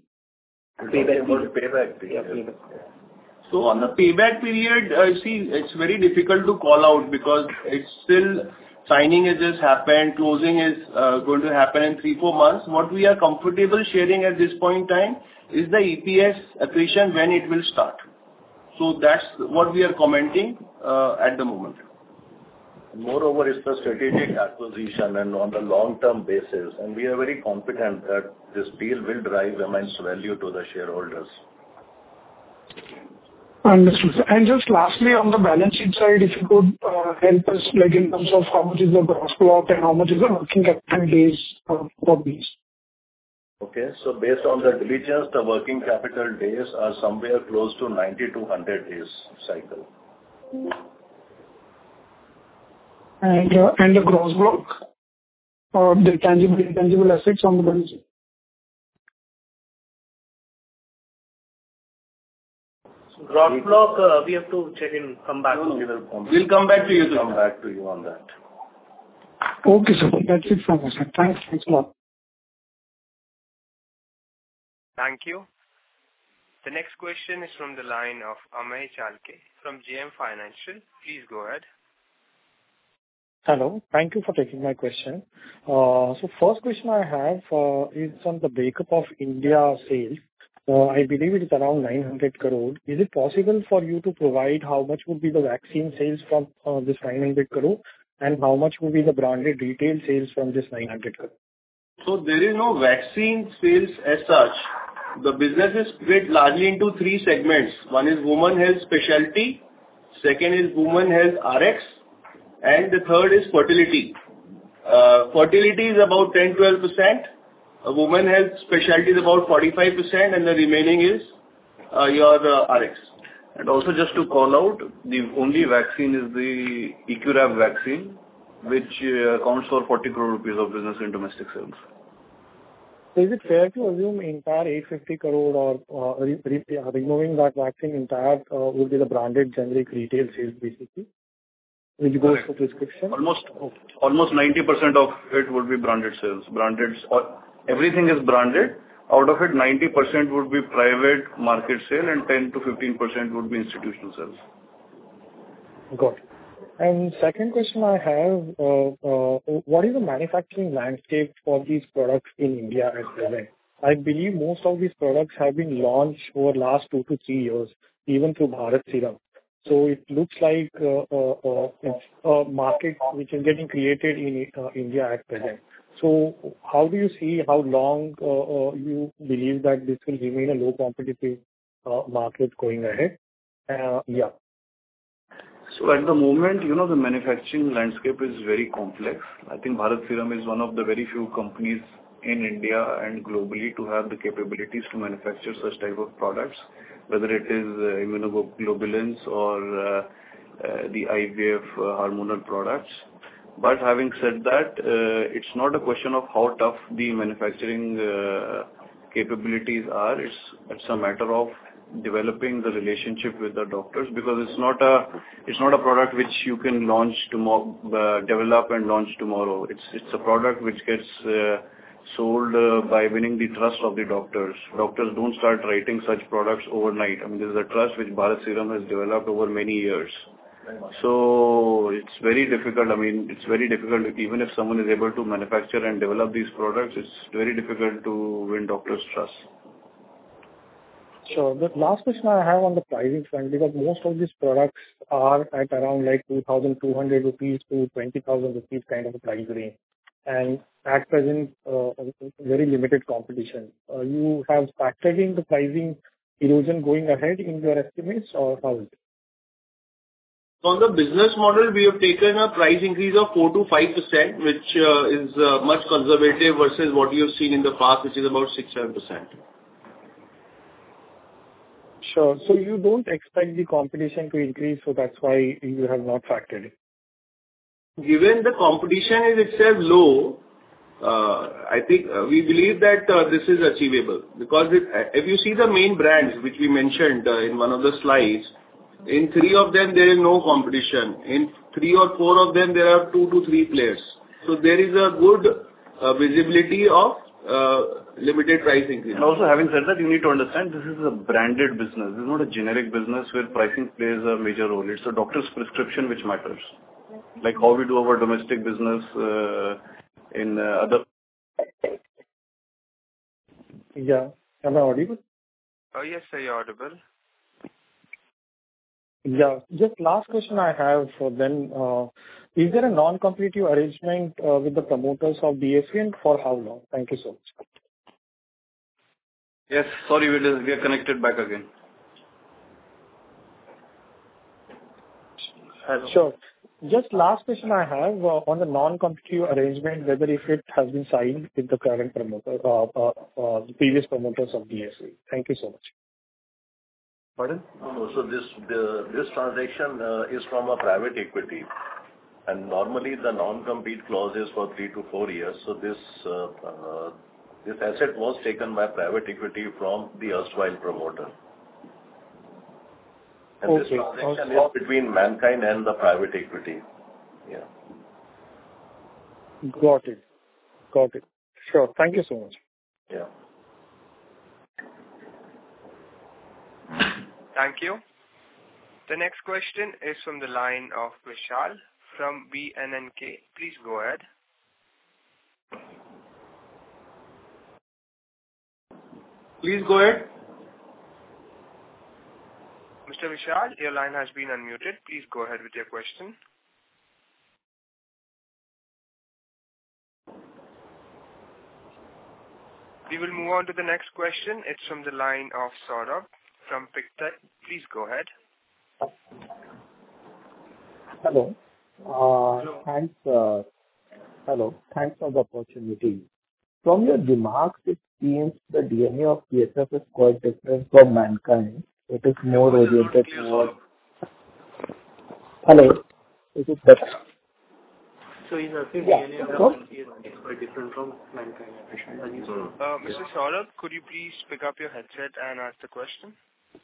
H: Payback period.
E: So on the payback period, it's very difficult to call out because it's still signing has just happened, closing is going to happen in 3-4 months. What we are comfortable sharing at this point in time is the EPS accretion when it will start. So that's what we are commenting at the moment.
H: Moreover, it's a strategic acquisition and on the long-term basis, and we are very confident that this deal will drive immense value to the shareholders.
I: Understood. And just lastly, on the balance sheet side, if you could help us, like in terms of how much is the gross block and how much is the working capital days for these?
H: Okay, so based on the diligence, the working capital days are somewhere close to 90 to 100 days cycle.
I: And the gross block, or the intangible assets on the balance sheet?
B: Gross block, we have to check in, come back.
E: We'll come back to you.
H: Come back to you on that.
I: Okay, sir. That's it from us. Thanks a lot.
A: Thank you. The next question is from the line of Amey Chalke from JM Financial. Please go ahead.
J: Hello. Thank you for taking my question. So first question I have is on the breakup of India sales. I believe it is around 900 crore. Is it possible for you to provide how much would be the vaccine sales from this 900 crore and how much would be the branded retail sales from this 900 crore?
E: So there is no vaccine sales as such. The business is split largely into 3 segments. One is women health specialty, second is women health RX, and the third is fertility. Fertility is about 10-12%. Women health specialty is about 45%, and the remaining is your RX.
G: And also just to call out, the only vaccine is the Ecurab vaccine, which accounts for 40 crore rupees of business in domestic sales.
J: So is it fair to assume entire 850 crore or removing that vaccine entire would be the branded generic retail sales basically, which goes to prescription?
G: Almost 90% of it would be branded sales. Everything is branded. Out of it, 90% would be private market sale and 10 to 15% would be institutional sales.
J: Got it. And second question I have, what is the manufacturing landscape for these products in India at present? I believe most of these products have been launched over the last 2 to 3 years, even through Bharat Serum. So it looks like it's a market which is getting created in India at present. So how do you see how long you believe that this will remain a low competitive market going ahead? Yeah.
G: So at the moment, the manufacturing landscape is very complex. I think Bharat Serum is one of the very few companies in India and globally to have the capabilities to manufacture such type of products, whether it is immunoglobulins or the IVF hormonal products. But having said that, it's not a question of how tough the manufacturing capabilities are. It's a matter of developing the relationship with the doctors, because it's not a product which you can launch tomorrow, develop and launch tomorrow. It's a product which gets sold by winning the trust of the doctors. Doctors don't start writing such products overnight. I mean, this is a trust which Bharat Serum has developed over many years. So it's very difficult. I mean, it's very difficult. Even if someone is able to manufacture and develop these products, it's very difficult to win doctors' trust.
J: Sure. The last question I have on the pricing front, because most of these products are at around like 2,200 rupees to 20,000 rupees kind of a price range. And at present, very limited competition. You have factored in the pricing erosion going ahead in your estimates, or how is it?
E: On the business model, we have taken a price increase of 4 to 5%, which is much conservative versus what you have seen in the past, which is about 6-7%.
J: Sure. So you don't expect the competition to increase, so that's why you have not factored it.
E: Given the competition is itself low, I think we believe that this is achievable. Because if you see the main brands which we mentioned in one of the slides, in 3 of them there is no competition. In 3 or 4 of them there are 2 to 3 players. So there is a good visibility of limited price increase.
G: And also, having said that, you need to understand this is a branded business. This is not a generic business where pricing plays a major role. It's a doctor's prescription which matters. Like how we do our domestic business in other.
J: Yeah. Am I audible?
A: Oh, yes, sir, you're audible.
J: Yeah. Just last question I have for them. Is there a non-competitive arrangement with the promoters of BSV, and for how long? Thank you so much.
G: Yes. Sorry, we are connected back again.
J: Sure. Just last question I have on the non-competitive arrangement, whether if it has been signed with the current promoter, the previous promoters of BSV. Thank you so much.
G: Pardon?
H: No, so this transaction is from a private equity, and normally the non-compete clause is for 3 to 4 years. So this asset was taken by private equity from the erstwhile promoter. And this transaction is between Mankind and the private equity. Yeah.
J: Got it. Sure. Thank you so much.
H: Yeah.
A: Thank you. The next question is from the line of Vishal from BNNK. Please go ahead.
E: Please go ahead.
A: Mr. Vishal, your line has been unmuted. Please go ahead with your question. We will move on to the next question. It's from the line of Saurabh from Pictet. Please go ahead.
K: Hello. Thanks. Hello. Thanks for the opportunity. From your remarks, it seems the DNA of BSF is quite different from Mankind. It is more oriented towards. Hello. Is it better?
B: So he's asking DNA of is quite different from Mankind.
A: Mr. Saurabh, could you please pick up your headset and ask the question?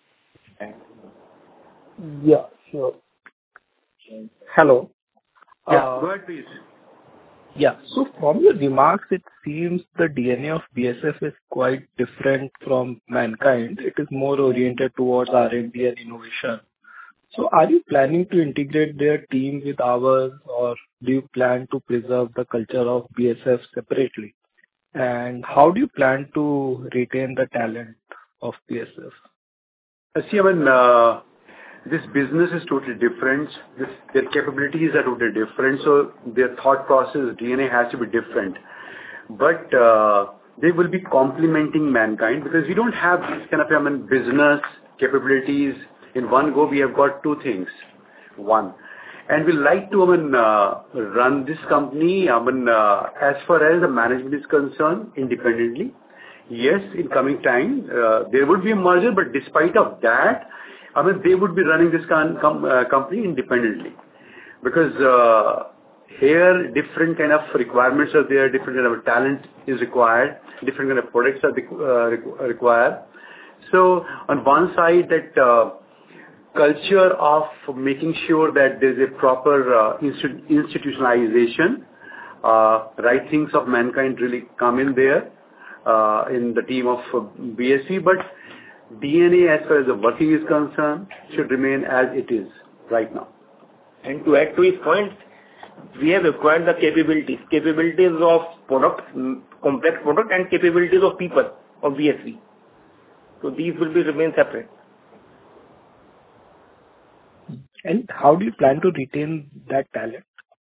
K: Yeah, sure. Hello.
E: Yeah, go ahead, please.
K: Yeah. So from your remarks, it seems the DNA of BSF is quite different from Mankind. It is more oriented towards R&D and innovation. So are you planning to integrate their team with ours, or do you plan to preserve the culture of BSF separately? And how do you plan to retain the talent of BSF?
C: See, I mean, this business is totally different. Their capabilities are totally different, so their thought process, DNA has to be different. But they will be complementing Mankind because we don't have this kind of business capabilities. In one go, we have got two things. One, and we like to run this company as far as the management is concerned independently. Yes, in coming time, there would be a merger, but despite of that, they would be running this company independently. Because here, different kind of requirements are there, different kind of talent is required, different kind of products are required. So, on one side, that culture of making sure that there is a proper institutionalization, right things of Mankind really come in there, in the team of BSV, but DNA as far as the working is concerned should remain as it is right now.
D: And to add to his point, we have acquired the capabilities of product, complex product and capabilities of people of BSV. So these will be remain separate.
K: And how do you plan to retain that talent?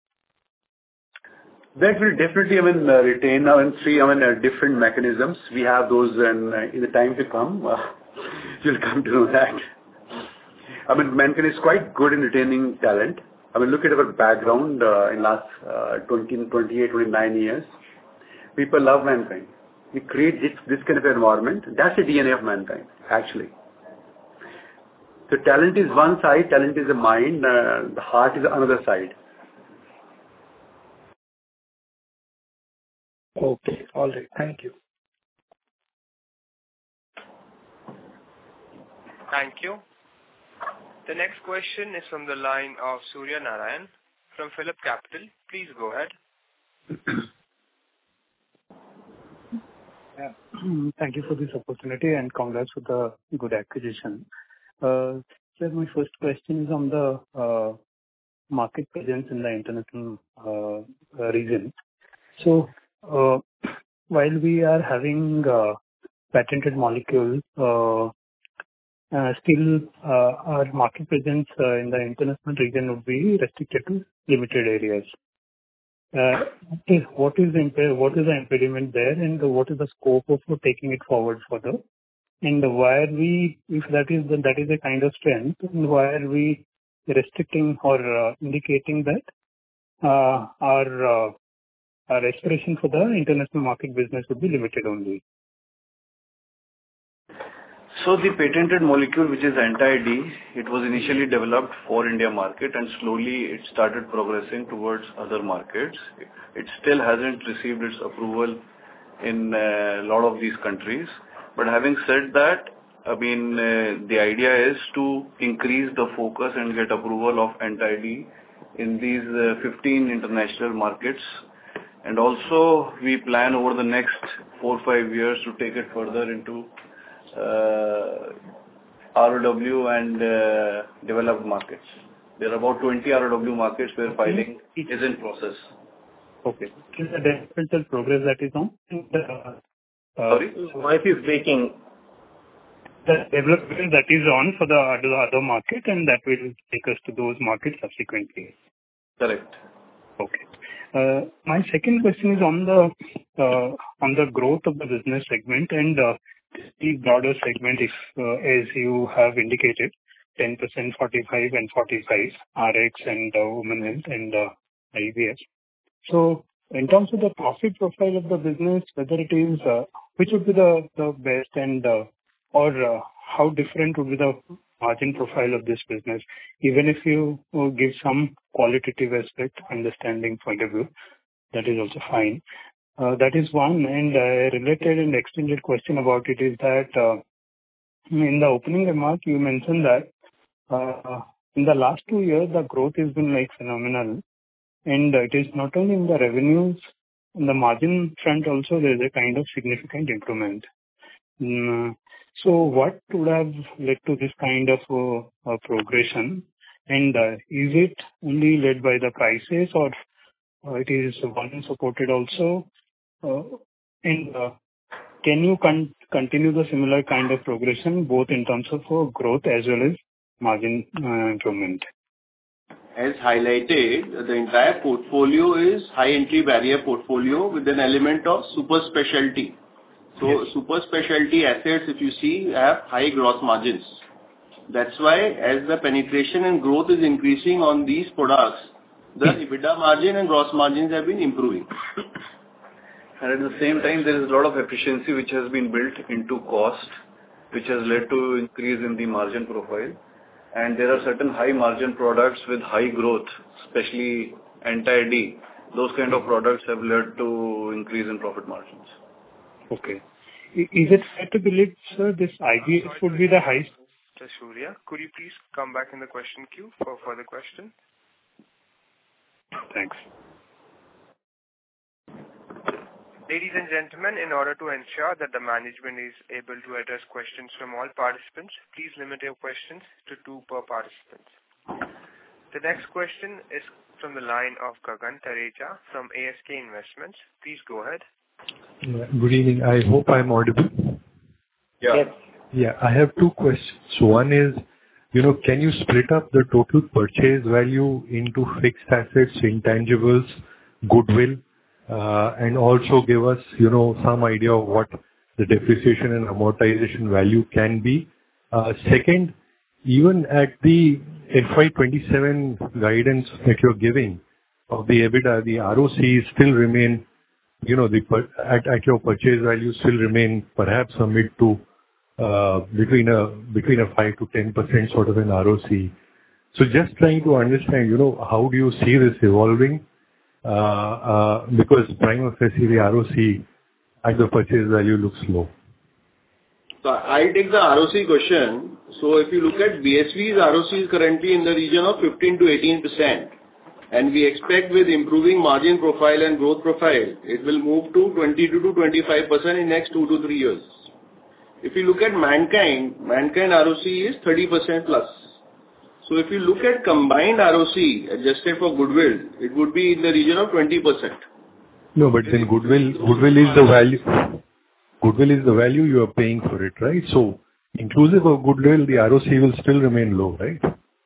C: That will definitely retain now in three different mechanisms. We have those in the time to come. You'll come to know that. Mankind is quite good in retaining talent. Look at our background in last 28, 29 years. People love Mankind. We create this kind of environment. That's the DNA of Mankind, actually. So talent is one side, talent is the mind, the heart is another side.
K: Okay, all right. Thank you.
A: Thank you. The next question is from the line of Surya Narayan from Phillip Capital. Please go ahead.
L: Thank you for this opportunity and congrats for the good acquisition. Sir, my first question is on the market presence in the international region. So, while we are having patented molecules, still our market presence in the international region would be restricted to limited areas. What is the impediment there, and what is the scope of taking it forward further? And why are we, if that is a kind of strength, and why are we restricting or indicating that our aspiration for the international market business would be limited only?
G: So the patented molecule, which is anti-D, it was initially developed for India market and slowly it started progressing towards other markets. It still hasn't received its approval in a lot of these countries. But having said that, the idea is to increase the focus and get approval of anti-D in these 15 international markets. And also we plan over the next 4 or 5 years to take it further into ROW and developed markets. There are about 20 ROW markets where filing is in process.
L: Okay. Is the developmental progress that is on?
D: Sorry, voice is breaking.
L: The development that is on for the other market, and that will take us to those markets subsequently.
G: Correct.
L: Okay. My second question is on the growth of the business segment and the broader segment, if as you have indicated, 10%, 45 and 45, RX and women health and IVF. So, in terms of the profit profile of the business, whether it is which would be the best and or how different would be the margin profile of this business, even if you give some qualitative aspect, understanding point of view, that is also fine. That is one, and a related and extended question about it is that in the opening remark you mentioned that in the last 2 years the growth has been phenomenal, and it is not only in the revenues, in the margin front also there is a kind of significant improvement. So what would have led to this kind of progression, and is it only led by the prices or it is volume supported also? And can you continue the similar kind of progression both in terms of growth as well as margin improvement?
E: As highlighted, the entire portfolio is high entry barrier portfolio with an element of super specialty. So super specialty assets, if you see, have high gross margins. That's why as the penetration and growth is increasing on these products, the EBITDA margin and gross margins have been improving.
G: And at the same time, there is a lot of efficiency which has been built into cost, which has led to increase in the margin profile. And there are certain high margin products with high growth, especially anti-D. Those kind of products have led to increase in profit margins.
L: Okay. Is it fair to believe, sir, this IBS would be the highest?
A: Mr. Surya, could you please come back in the question queue for further question?
L: Thanks.
A: Ladies and gentlemen, in order to ensure that the management is able to address questions from all participants, please limit your questions to 2 per participant. The next question is from the line of Gagan Thareja from ASK Investments. Please go ahead.
M: Good evening. I hope I'm audible.
E: Yeah.
M: Yeah, I have 2 questions. One is, can you split up the total purchase value into fixed assets, intangibles, goodwill, and also give us, some idea of what the depreciation and amortization value can be. Second, even at the FY27 guidance that you're giving of the EBITDA, the ROC still remain, at your purchase value still remain perhaps a mid to between a 5 to 10% sort of an ROC. So just trying to understand, how do you see this evolving? Because prima facie the ROC at the purchase value looks low.
E: So I'll take the ROC question. So if you look at BSV's ROC is currently in the region of 15 to 18%. And we expect with improving margin profile and growth profile, it will move to 22 to 25% in next 2 to 3 years. If you look at Mankind ROC is 30% plus. So if you look at combined ROC adjusted for goodwill, it would be in the region of 20%.
M: No, but then goodwill is the value. Goodwill is the value you are paying for it, right? So inclusive of goodwill, the ROC will still remain low, right?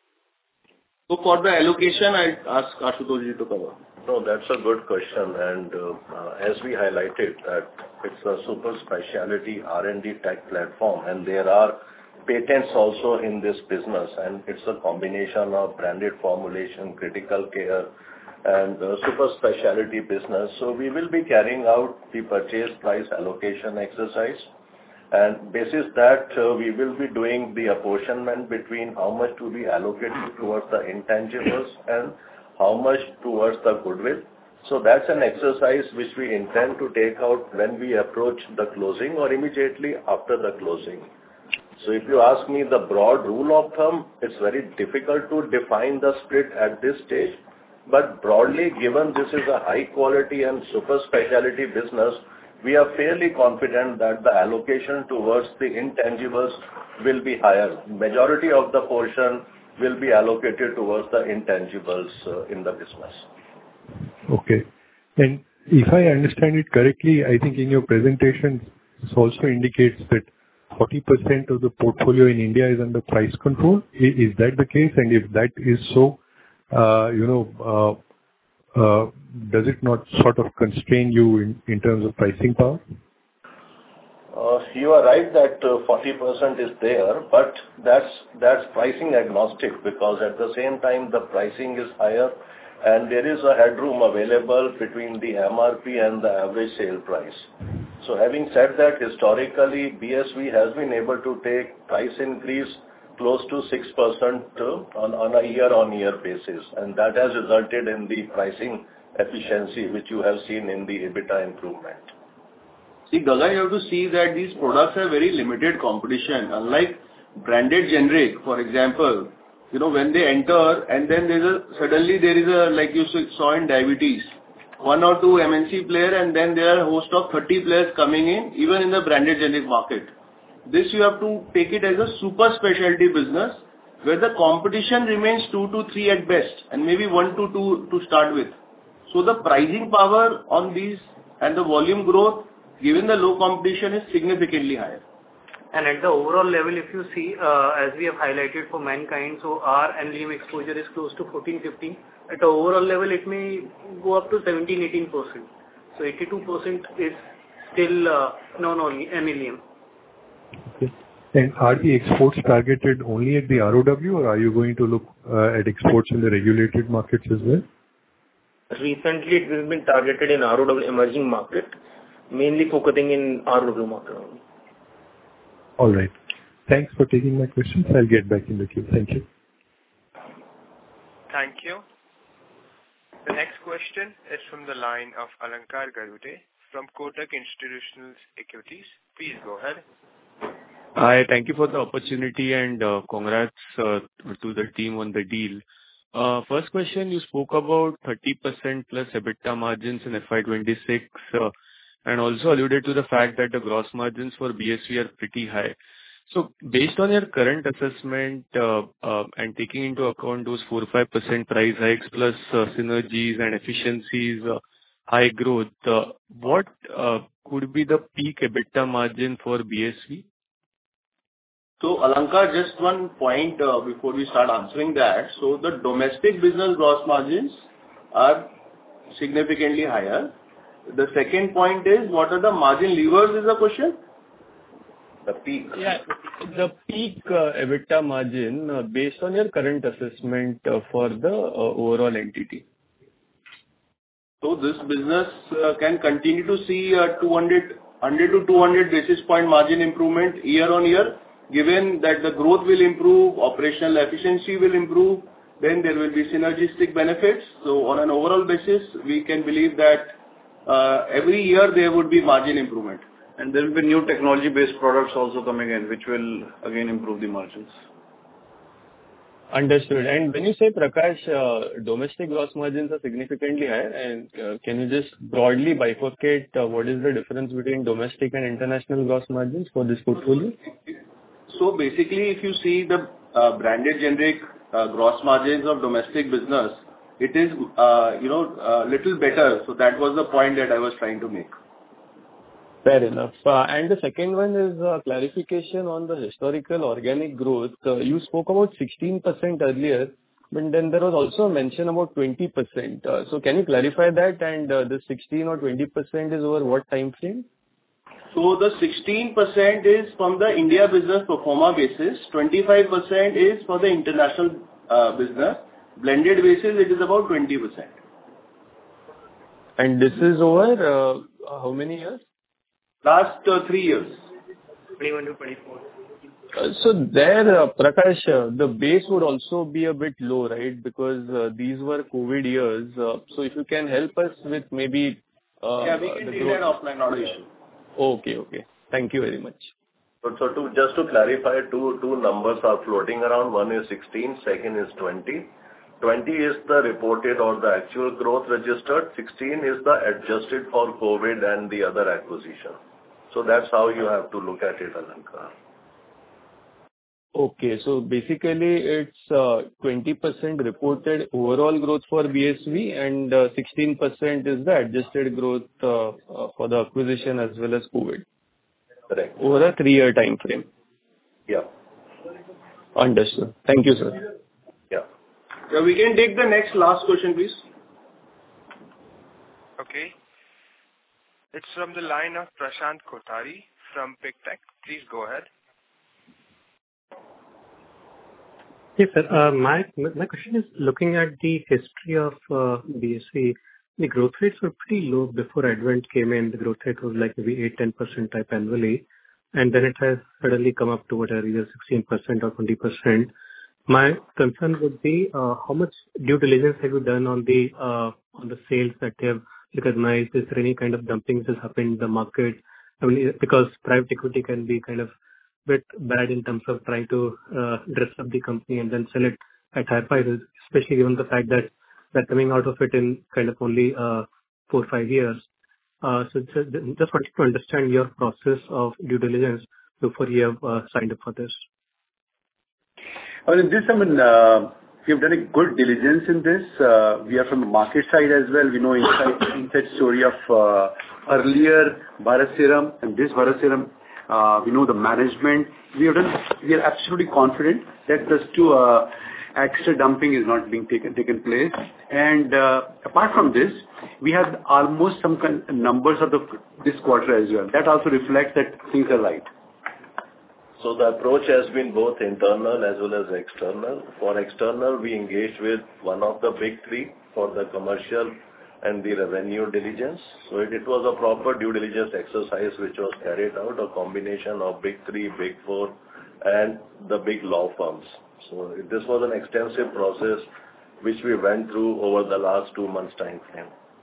E: So for the allocation, I ask Ashutosh to cover.
H: No, that's a good question. And as we highlighted that it's a super specialty R&D tech platform, and there are patents also in this business, and it's a combination of branded formulation, critical care, and super specialty business. So we will be carrying out the purchase price allocation exercise. And basis that, we will be doing the apportionment between how much to be allocated towards the intangibles and how much towards the goodwill. So that's an exercise which we intend to take out when we approach the closing or immediately after the closing. So if you ask me the broad rule of thumb, it's very difficult to define the split at this stage. But broadly, given this is a high quality and super specialty business, we are fairly confident that the allocation towards the intangibles will be higher. Majority of the portion will be allocated towards the intangibles in the business.
M: Okay. And if I understand it correctly, I think in your presentation, this also indicates that 40% of the portfolio in India is under price control. Is that the case? And if that is so, does it not sort of constrain you in terms of pricing power?
H: You are right that 40% is there, but that's pricing agnostic, because at the same time the pricing is higher and there is a headroom available between the MRP and the average sale price. So having said that, historically BSV has been able to take price increase close to 6% on a year-on-year basis, and that has resulted in the pricing efficiency which you have seen in the EBITDA improvement.
E: See, Gagan, you have to see that these products have very limited competition. Unlike branded generic, for example, when they enter and then suddenly there is a, like you saw in diabetes, 1 or 2 MNC player, and then there are a host of 30 players coming in, even in the branded generic market. This you have to take it as a super specialty business where the competition remains 2 to 3 at best and maybe 1 to 2 to start with. So the pricing power on these and the volume growth, given the low competition, is significantly higher.
B: And at the overall level, if you see, as we have highlighted for Mankind, so our NLEM exposure is close to 14-15. At the overall level, it may go up to 17-18%. So 82% is still NLEM.
M: Okay. And are the exports targeted only at the ROW, or are you going to look at exports in the regulated markets as well?
D: Recently, it has been targeted in ROW emerging market, mainly focusing in ROW market only.
M: All right. Thanks for taking my questions. I'll get back in the queue. Thank you.
A: Thank you. The next question is from the line of Alankar Garude from Kotak Institutional Equities. Please go ahead.
N: Hi, thank you for the opportunity and congrats to the team on the deal. First question, you spoke about 30% plus EBITDA margins in FY26 and also alluded to the fact that the gross margins for BSV are pretty high. So based on your current assessment and taking into account those 4-5% price hikes plus synergies and efficiencies, high growth, what could be the peak EBITDA margin for BSV?
E: So, Alankar, just one point before we start answering that. So, the domestic business gross margins are significantly higher. The second point is, what are the margin levers is the question? The peak.
N: Yeah, the peak EBITDA margin based on your current assessment for the overall entity.
E: So, this business can continue to see 100 to 200 basis point margin improvement year on year. Given that the growth will improve, operational efficiency will improve, then there will be synergistic benefits. So on an overall basis, we can believe that every year there would be margin improvement.
G: And there will be new technology-based products also coming in, which will again improve the margins.
N: Understood. And when you say, Prakash, domestic gross margins are significantly higher, and can you just broadly bifurcate what is the difference between domestic and international gross margins for this portfolio?
E: So basically, if you see the branded generic gross margins of domestic business, it is little better. So that was the point that I was trying to make.
N: Fair enough. And the second one is clarification on the historical organic growth. You spoke about 16% earlier, but then there was also a mention about 20%. So can you clarify that? And the 16 or 20% is over what time frame?
E: So the 16% is from the India business pro forma basis. 25% is for the international business. Blended basis, it is about 20%.
N: And this is over how many years?
E: Last 3 years.
B: 21 to 24.
N: So there, Prakash, the base would also be a bit low, right? Because these were COVID years. So if you can help us with maybe...
E: yeah, we can take that offline, not an issue.
N: Okay. Thank you very much.
H: So just to clarify, two numbers are floating around. One is 16, second is 20. 20 is the reported or the actual growth registered. 16 is the adjusted for COVID and the other acquisition. So that's how you have to look at it, Alankar.
N: Okay, so basically it's 20% reported overall growth for BSV and 16% is the adjusted growth for the acquisition as well as COVID.
H: Correct.
N: Over a 3-year time frame.
H: Yeah.
N: Understood. Thank you, sir.
H: Yeah.
E: Yeah, we can take the last question, please.
A: Okay. It's from the line of Prashant Kothari from Pictech. Please go ahead.
L: Yes, sir. My question is, looking at the history of BSV, the growth rates were pretty low before Advent came in. The growth rate was like maybe 8-10% type annually, and then it has suddenly come up to whatever, either 16% or 20%. My concern would be how much due diligence have you done on the sales that they have recognized? Is there any kind of dumping that has happened in the market? I mean, because private equity can be kind of bit bad in terms of trying to dress up the company and then sell it at high prices, especially given the fact that they're coming out of it in kind of only 4 or 5 years. So just wanted to understand your process of due diligence before you have signed up for this.
C: Well, in this, we have done a good diligence in this. We are from the market side as well. We know inside story of earlier Bharat Serum and this Bharat Serum. We know the management. We are absolutely confident that this extra dumping is not being taken place. And apart from this, we have almost some numbers of this quarter as well. That also reflects that things are right.
H: So the approach has been both internal as well as external. For external, we engaged with one of the big three for the commercial and the revenue diligence. So it was a proper due diligence exercise which was carried out, a combination of big three, big four, and the big law firms. So this was an extensive process which we went through over the last 2 months' time frame.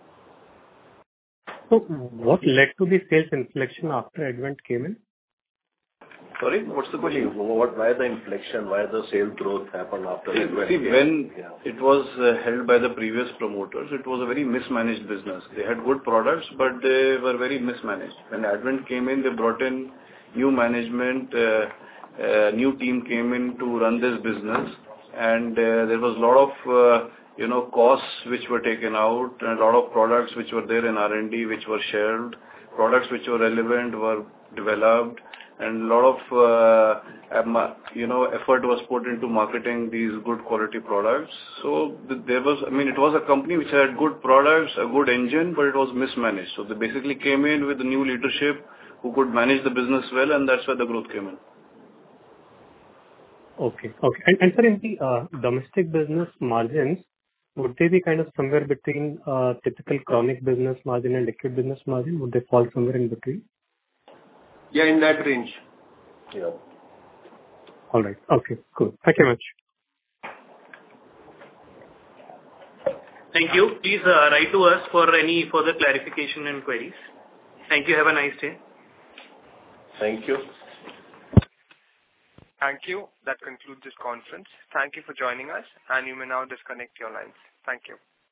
O: So what led to the sales inflection after Advent came in?
G: Sorry, what's the question?
H: Why the inflection, why the sales growth happened after Advent?
G: See, when it was held by the previous promoters, it was a very mismanaged business. They had good products, but they were very mismanaged. When Advent came in, they brought in new management, new team came in to run this business, and there was a lot of costs which were taken out, and a lot of products which were there in R&D which were shelved, products which were relevant were developed, and a lot of effort was put into marketing these good quality products. So it was a company which had good products, a good engine, but it was mismanaged. So they basically came in with the new leadership who could manage the business well, and that's where the growth came in.
O: Okay. And sir, in the domestic business margins, would they be kind of somewhere between typical chronic business margin and liquid business margin? Would they fall somewhere in between?
E: Yeah, in that range.
H: Yeah.
O: All right. Okay, cool. Thank you much.
B: Thank you. Please write to us for any further clarification and queries. Thank you. Have a nice day.
H: Thank you.
A: Thank you. That concludes this conference. Thank you for joining us, and you may now disconnect your lines. Thank you.